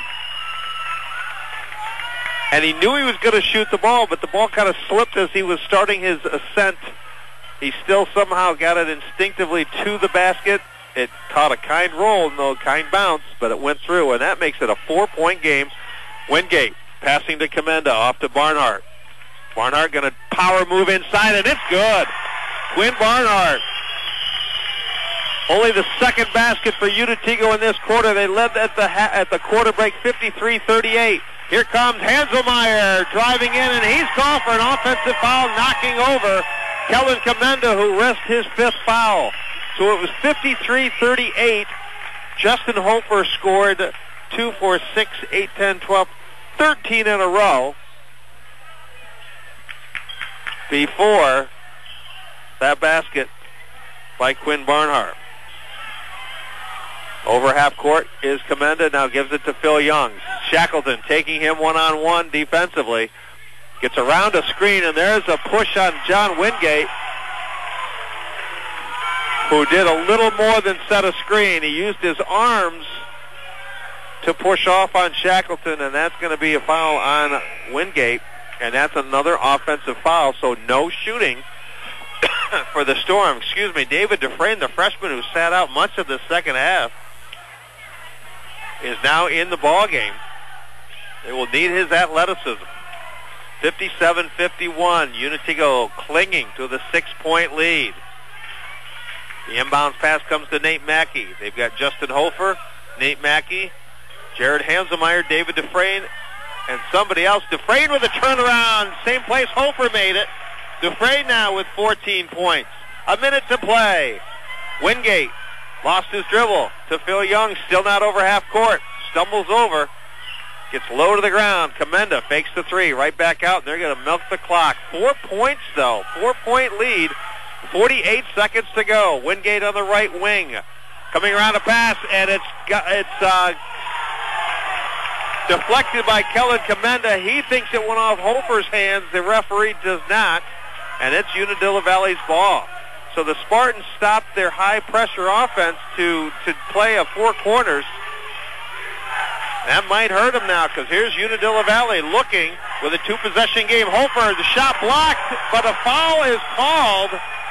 and he knew he was going to shoot the ball, but the ball kind of slipped as he was starting his ascent. He still somehow got it instinctively to the basket. It caught a kind roll, no kind bounce, but it went through, and that makes it a 4-point game. Wingate passing to Commenda, off to Barnhart. Barnhart going to power move inside, and it's good. Quinn Barnhart. Only the second basket for Unitigo in this quarter. They led at the quarter break 53-38. Here comes Hanselmeyer driving in, and he's called for an offensive foul, knocking over Kellen Commenda, who risked his fifth foul. So it was 53-38. Justin Hofer scored 2 for 6, 8, 10, 12, 13 in a row before that basket by Quinn Barnhart. Over half court is Commenda, now gives it to Phil Youngs. Shackleton taking him one-on-one defensively. Gets around a screen, and there's a push on John Wingate, who did a little more than set a screen. He used his arms to push off on Shackleton, and that's going to be a foul on Wingate, and that's another offensive foul, so no shooting for the Storm. Excuse me, David Dufresne, the freshman who sat out much of the second half, is now in the ball game. They will need his athleticism. 57-51, Unitigo clinging to the 6-point lead. The inbounds pass comes to Nate Mackey. They've got Justin Hofer, Nate Mackey, Jared Hanselmeyer, David Dufresne, and somebody else. Dufresne with a turnaround. Same place Hofer made it. Dufresne now with 14 points. A minute to play. Wingate lost his dribble to Phil Young, still not over half court. Stumbles over. Gets low to the ground. Commenda fakes the three. Right back out, and they're going to milk the clock. 4 points, though. 4-point lead. 48 seconds to go. Wingate on the right wing. Coming around a pass, and it's deflected by Kellen Commenda. He thinks it went off Hofer's hands. The referee does not. And it's Unadilla Valley's ball. So the Spartans stopped their high-pressure offense to play a four corners. That might hurt them now, because here's Unadilla Valley looking with a two-possession game. Hofer, the shot blocked, but a foul is called.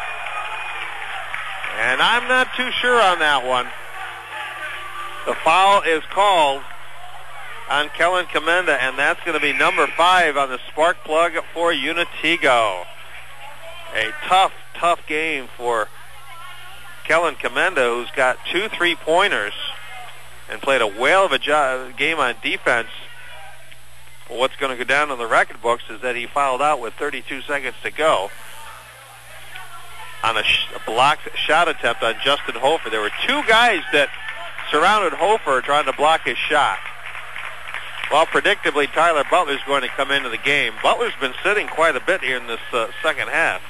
And I'm not too sure on that one. The foul is called on Kellen Commenda, and that's going to be number 5 on the spark plug for Unitigo. A tough game for Kellen Commenda, who's got 2 3-pointers and played a whale of a game on defense. Well, what's going to go down in the record books is that he fouled out with 32 seconds to go on a blocked shot attempt on Justin Hofer. There were 2 guys that surrounded Hofer trying to block his shot. Well, predictably, Tyler Butler's going to come into the game. Butler's been sitting quite a bit here in this second half.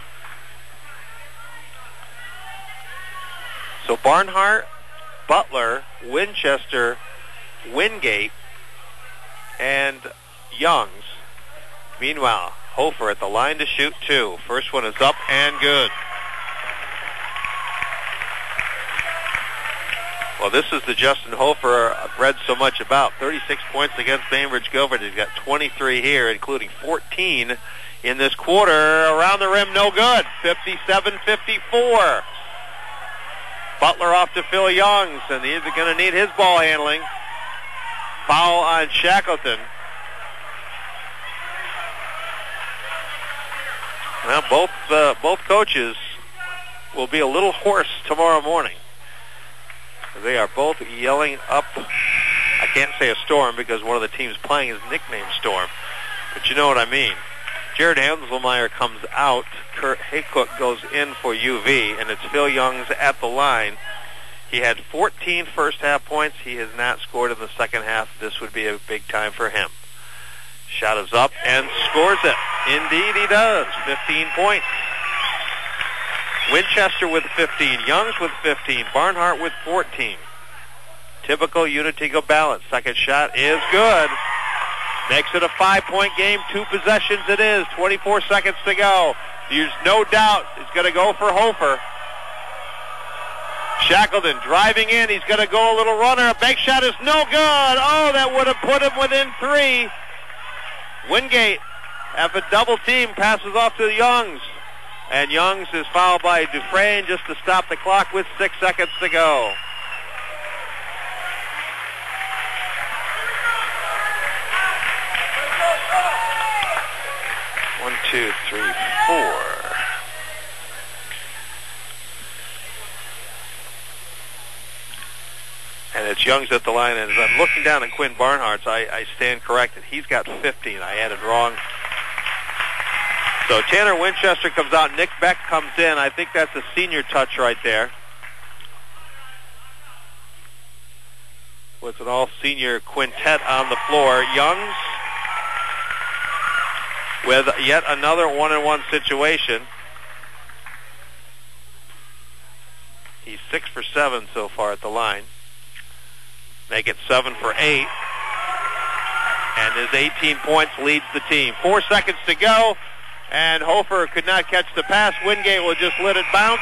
So Barnhart, Butler, Winchester, Wingate, and Youngs. Meanwhile, Hofer at the line to shoot 2. First one is up and good. Well, this is the Justin Hofer I've read so much about. 36 points against Bainbridge Guilford. He's got 23 here, including 14 in this quarter. Around the rim, no good. 57-54. Butler off to Phil Youngs, and he's going to need his ball handling. Foul on Shackleton. Well, both coaches will be a little hoarse tomorrow morning. They are both yelling up, I can't say a storm because one of the teams playing is nicknamed Storm, but you know what I mean. Jared Hanselmeyer comes out, Kurt Haycock goes in for UV, and it's Phil Youngs at the line. He had 14 first half points. He has not scored in the second half. This would be a big time for him. Shot is up and scores it. Indeed he does. 15 points. Winchester with 15, Youngs with 15, Barnhart with 14. Typical Unitigo balance. Second shot is good. Makes it a 5-point game. 2 possessions it is. 24 seconds to go. There's no doubt he's going to go for Hofer. Shackleton driving in. He's going to go a little runner. A bank shot is no good. Oh, that would have put him within 3. Wingate, after double team, passes off to Youngs. And Youngs is fouled by Dufresne just to stop the clock with 6 seconds to go. One, two, three, 4. And it's Youngs at the line. And as I'm looking down at Quinn Barnhart's, I stand corrected. He's got 15. I had it wrong. So Tanner Winchester comes out. Nick Beck comes in. I think that's a senior touch right there. With an all-senior quintet on the floor. Youngs with yet another 1-on-1 situation. He's 6 for 7 so far at the line. Make it 7 for 8. And his 18 points leads the team. 4 seconds to go. And Hofer could not catch the pass. Wingate will just let it bounce.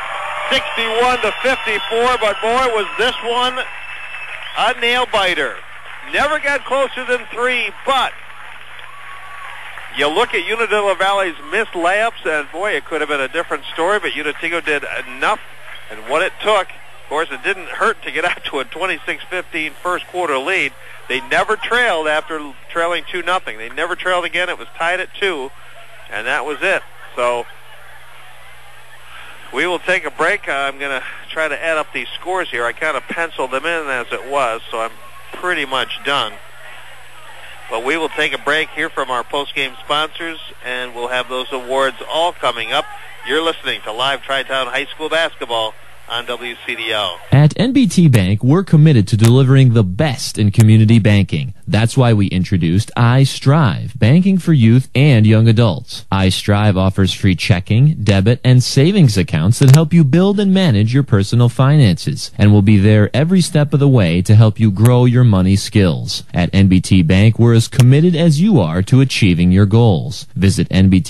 61-54, but boy, was this one a nail-biter. Never got closer than 3, but you look at Unadilla Valley's missed layups, and boy, it could have been a different story, but Unitigo did enough, and what it took, of course, it didn't hurt to get out to a 26-15 first quarter lead. They never trailed after trailing 2-0. They never trailed again. It was tied at 2. And that was it. So we will take a break. I'm going to try to add up these scores here. I kind of penciled them in as it was, so I'm pretty much done. But we will take a break here from our post-game sponsors, and we'll have those awards all coming up. You're listening to Live Tri-Town High School Basketball on WCDO. At NBT Bank, we're committed to delivering the best in community banking. That's why we introduced iStrive, banking for youth and young adults. iStrive offers free checking, debit, and savings accounts that help you build and manage your personal finances, and will be there every step of the way to help you grow your money skills. At NBT Bank, we're as committed as you are to achieving your goals. Visit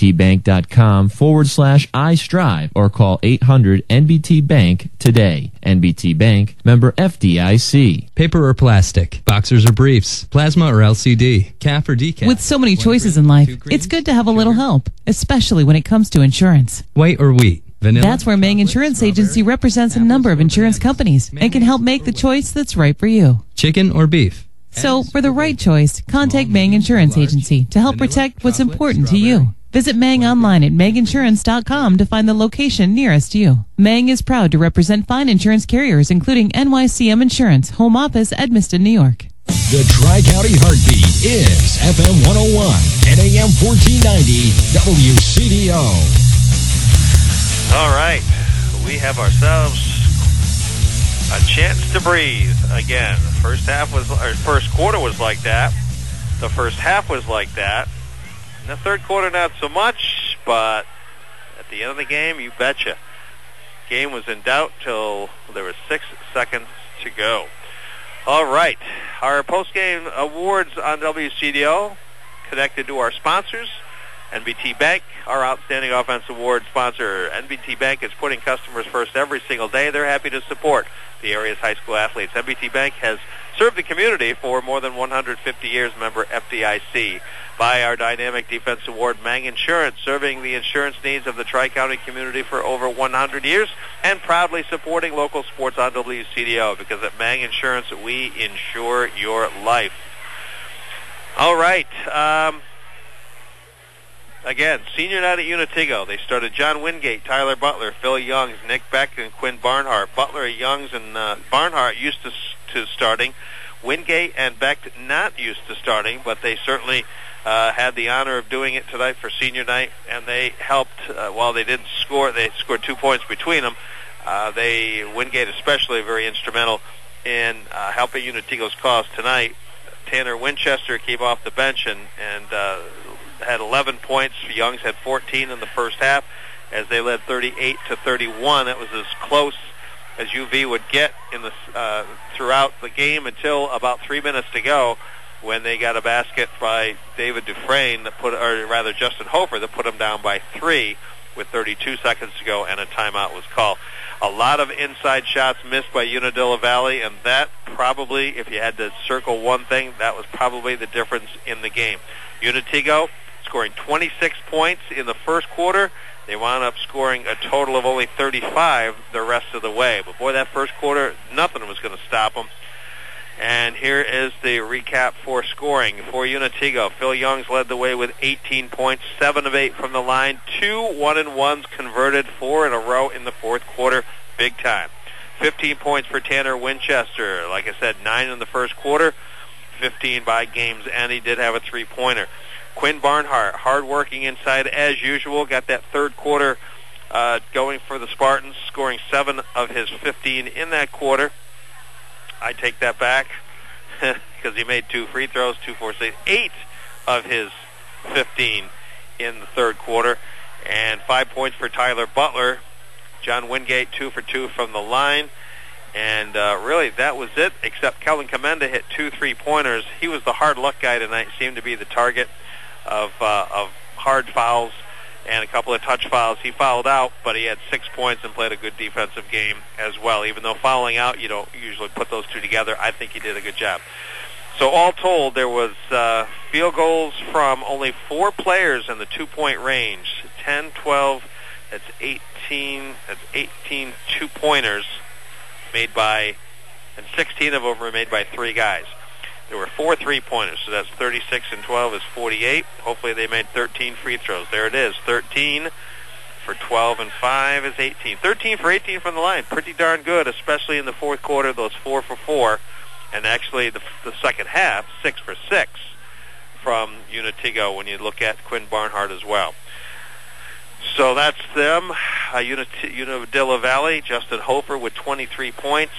nbtbank.com/iStrive or call 800-NBT-BANK today. NBT Bank, member FDIC. Paper or plastic, boxers or briefs, plasma or LCD, CAF or decaf. With so many choices in life, it's good to have a little help, especially when it comes to insurance. White or wheat, vanilla. That's where Mang Insurance Agency represents a number of insurance companies and can help make the choice that's right for you. Chicken or beef. So, for the right choice, contact Mang Insurance Agency to help protect what's important to you. Visit Mang online at manginsurance.com to find the location nearest you. Mang is proud to represent fine insurance carriers, including NYCM Insurance, Home Office, Edmiston, New York. The Tri-County Heartbeat is FM 101 and AM 1490 WCDO. All right, we have ourselves a chance to breathe again. First quarter was like that. The first half was like that. In the third quarter, not so much, but at the end of the game, you betcha. Game was in doubt till there was 6 seconds to go. All right, our post-game awards on WCDO connected to our sponsors. NBT Bank, our Outstanding Offense Award sponsor. NBT Bank is putting customers first every single day. They're happy to support the area's high school athletes. NBT Bank has served the community for more than 150 years, member FDIC. By our Dynamic Defense Award, Mang Insurance, serving the insurance needs of the Tri-County community for over 100 years and proudly supporting local sports on WCDO, because at Mang Insurance, we insure your life. All right. Again, senior night at Unitigo. They started John Wingate, Tyler Butler, Phil Youngs, Nick Beck, and Quinn Barnhart. Butler, Youngs, and Barnhart used to starting. Wingate and Beck not used to starting, but they certainly had the honor of doing it tonight for senior night, and they helped. While they didn't score, they scored 2 points between them. Wingate especially very instrumental in helping Unitigo's cause tonight. Tanner Winchester came off the bench and had 11 points. Youngs had 14 in the first half as they led 38-31. It was as close as UV would get in the throughout the game until about 3 minutes to go, when they got a basket by David Dufresne Justin Hofer that put them down by 3 with 32 seconds to go, and a timeout was called. A lot of inside shots missed by Unadilla Valley, and that probably, if you had to circle one thing, that was probably the difference in the game. Unitigo scoring 26 points in the first quarter. They wound up scoring a total of only 35 the rest of the way. But boy, that first quarter, nothing was going to stop them. And here is the recap for scoring. For Unitigo, Phil Youngs led the way with 18 points, 7 of 8 from the line, 2 1-and-1s converted, 4 in a row in the fourth quarter, big time. 15 points for Tanner Winchester. Like I said, 9 in the first quarter, 15 by game's end. He did have a 3-pointer. Quinn Barnhart, hard-working inside as usual, got that third quarter going for the Spartans, scoring 7 of his 15 in that quarter. I take that back because he made 2 free throws, 2, 4, 6, 8 of his 15 in the third quarter. And 5 points for Tyler Butler. John Wingate, 2 for 2 from the line. And really, that was it, except Kellen Commenda hit 2 3-pointers. He was the hard luck guy tonight, seemed to be the target of hard fouls and a couple of touch fouls. He fouled out, but he had 6 points and played a good defensive game as well. Even though fouling out, you don't usually put those two together, I think he did a good job. So all told, there was field goals from only 4 players in the 2-point range. 10, 12, that's 18 2-pointers made by, and 16 of them were made by 3 guys. There were 4 3-pointers, so that's 36 and 12 is 48. Hopefully they made 13 free throws. There it is, 13 for 12 and 5 is 18. 13 for 18 from the line, pretty darn good, especially in the fourth quarter, those 4 for 4. And actually the second half, 6 for 6 from Unitigo when you look at Quinn Barnhart as well. So that's them. Unadilla Valley, Justin Hofer with 23 points.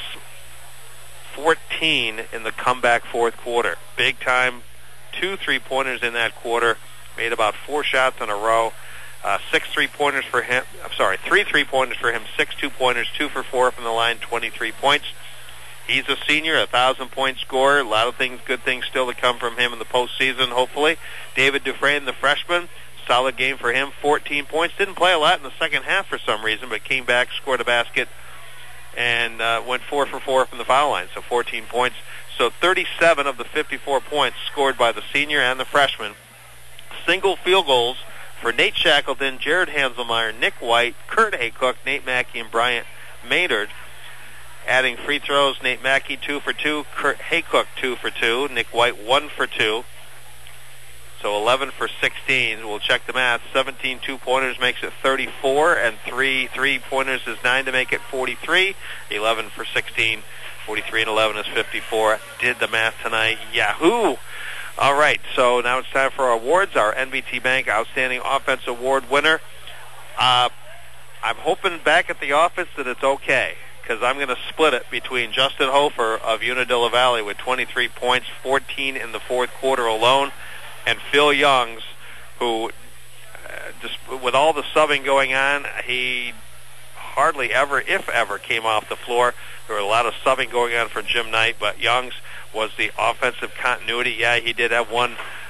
14 in the comeback fourth quarter. Big time. 2 3-pointers in that quarter. Made about 4 shots in a row. 6 3-pointers for him. 3 3-pointers for him. 6 2-pointers. 2 for 4 from the line. 23 points. He's a senior, 1,000-point scorer. A lot of things, good things still to come from him in the postseason, hopefully. David Dufresne, the freshman, solid game for him. 14 points. Didn't play a lot in the second half for some reason, but came back, scored a basket, and went 4 for 4 from the foul line, so 14 points. So 37 of the 54 points scored by the senior and the freshman. Single field goals for Nate Shackleton, Jared Hanselmeyer, Nick White, Kurt Haycock, Nate Mackey, and Bryant Maynard. Adding free throws, Nate Mackey 2 for 2, Kurt Haycock 2 for 2, Nick White 1 for 2. So 11 for 16. We'll check the math. 17 2-pointers makes it 34, and 3 3-pointers is 9 to make it 43. 11 for 16. 43 and 11 is 54. Did the math tonight. Yahoo! All right, so now it's time for our awards. Our NBT Bank Outstanding Offense Award winner. I'm hoping back at the office that it's okay, because I'm going to split it between Justin Hofer of Unadilla Valley with 23 points, 14 in the fourth quarter alone, and Phil Youngs, who, just with all the subbing going on, he hardly ever, if ever, came off the floor. There were a lot of subbing going on for Jim Knight, but Youngs was the offensive continuity. Yeah, he did have one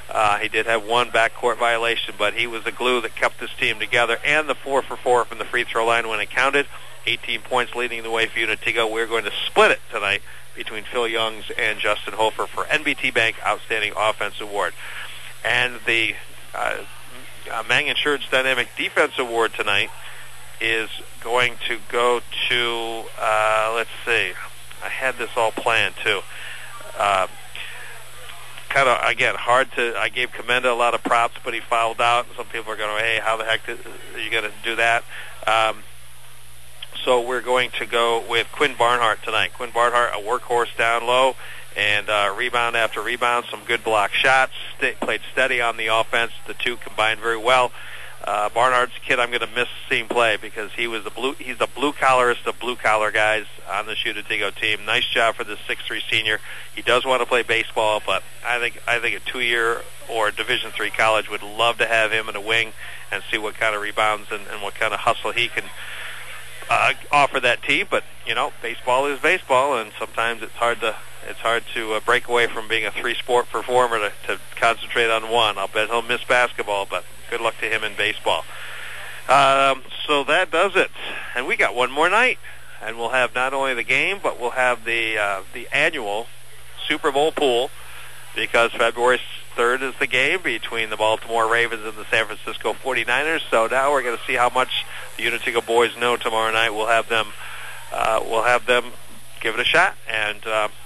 He did have one backcourt violation, but he was the glue that kept this team together, and the 4 for 4 from the free throw line when it counted. 18 points leading the way for Unitigo. We're going to split it tonight between Phil Youngs and Justin Hofer for NBT Bank Outstanding Offense Award. And the Mang Insurance Dynamic Defense Award tonight is going to go to, let's see, I had this all planned too. Kind of, again, hard to, I gave Commenda a lot of props, but he fouled out. Some people are going, hey, how the heck are you going to do that? So we're going to go with Quinn Barnhart tonight. Quinn Barnhart, a workhorse down low, and rebound after rebound, some good block shots, played steady on the offense. The two combined very well. Barnhart's a kid I'm going to miss seeing play because he's the blue-collarest of blue-collar guys on the Unitigo team. Nice job for the 6'3" senior. He does want to play baseball, but I think a 2-year or Division III college would love to have him in a wing and see what kind of rebounds and what kind of hustle he can offer that team. But, you know, baseball is baseball, and sometimes it's hard to break away from being a 3-sport performer to concentrate on one. I'll bet he'll miss basketball, but good luck to him in baseball. So that does it. And we got one more night. And we'll have not only the game, but we'll have the annual Super Bowl pool, because February 3rd is the game between the Baltimore Ravens and the San Francisco 49ers. So now we're going to see how much the Unitigo boys know tomorrow night. We'll have them give it a shot and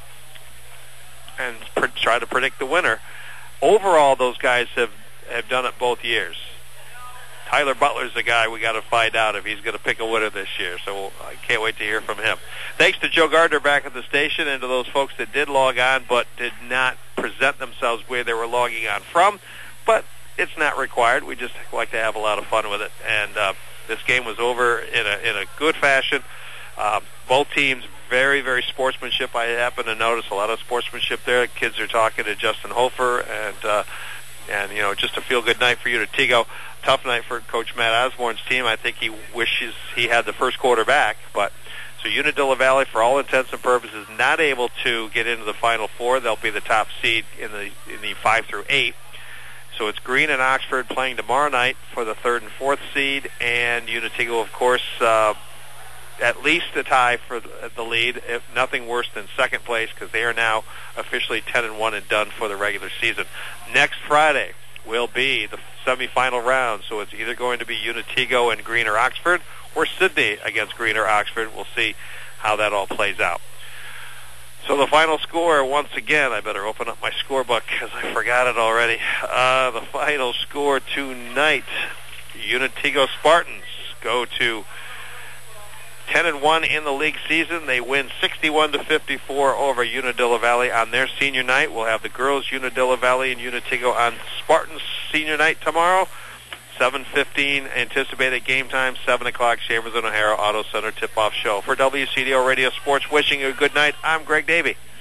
try to predict the winner. Overall, those guys have done it both years. Tyler Butler's the guy we got to find out if he's going to pick a winner this year, so I can't wait to hear from him. Thanks to Joe Gardner back at the station, and to those folks that did log on but did not present themselves where they were logging on from, but it's not required. We just like to have a lot of fun with it, and this game was over in a good fashion. Both teams very, very sportsmanship. I happen to notice a lot of sportsmanship there. Kids are talking to Justin Hofer, and you know, just a feel-good night for Unitigo. Tough night for Coach Matt Osborne's team. I think he wishes he had the first quarter back. But so Unadilla Valley, for all intents and purposes, not able to get into the Final Four. They'll be the top seed in the 5 through 8. So it's Green and Oxford playing tomorrow night for the 3rd and 4th seed, and Unitigo, of course, at least a tie for the lead, if nothing worse than second place, because they are now officially 10-1 and done for the regular season. Next Friday will be the semifinal round, so it's either going to be Unitigo and Green or Oxford, or Sydney against Green or Oxford. We'll see how that all plays out. So the final score, once again, I better open up my scorebook because I forgot it already. The final score tonight, Unitigo Spartans go to 10-1 in the league season. They win 61-54 over Unadilla Valley on their senior night. We'll have the girls Unadilla Valley and Unitigo on Spartans senior night tomorrow. 7:15 anticipated game time. 7 o'clock Chambers and O'Hara Auto Center tip-off show. For WCDO Radio Sports, wishing you a good night. I'm Greg Davey.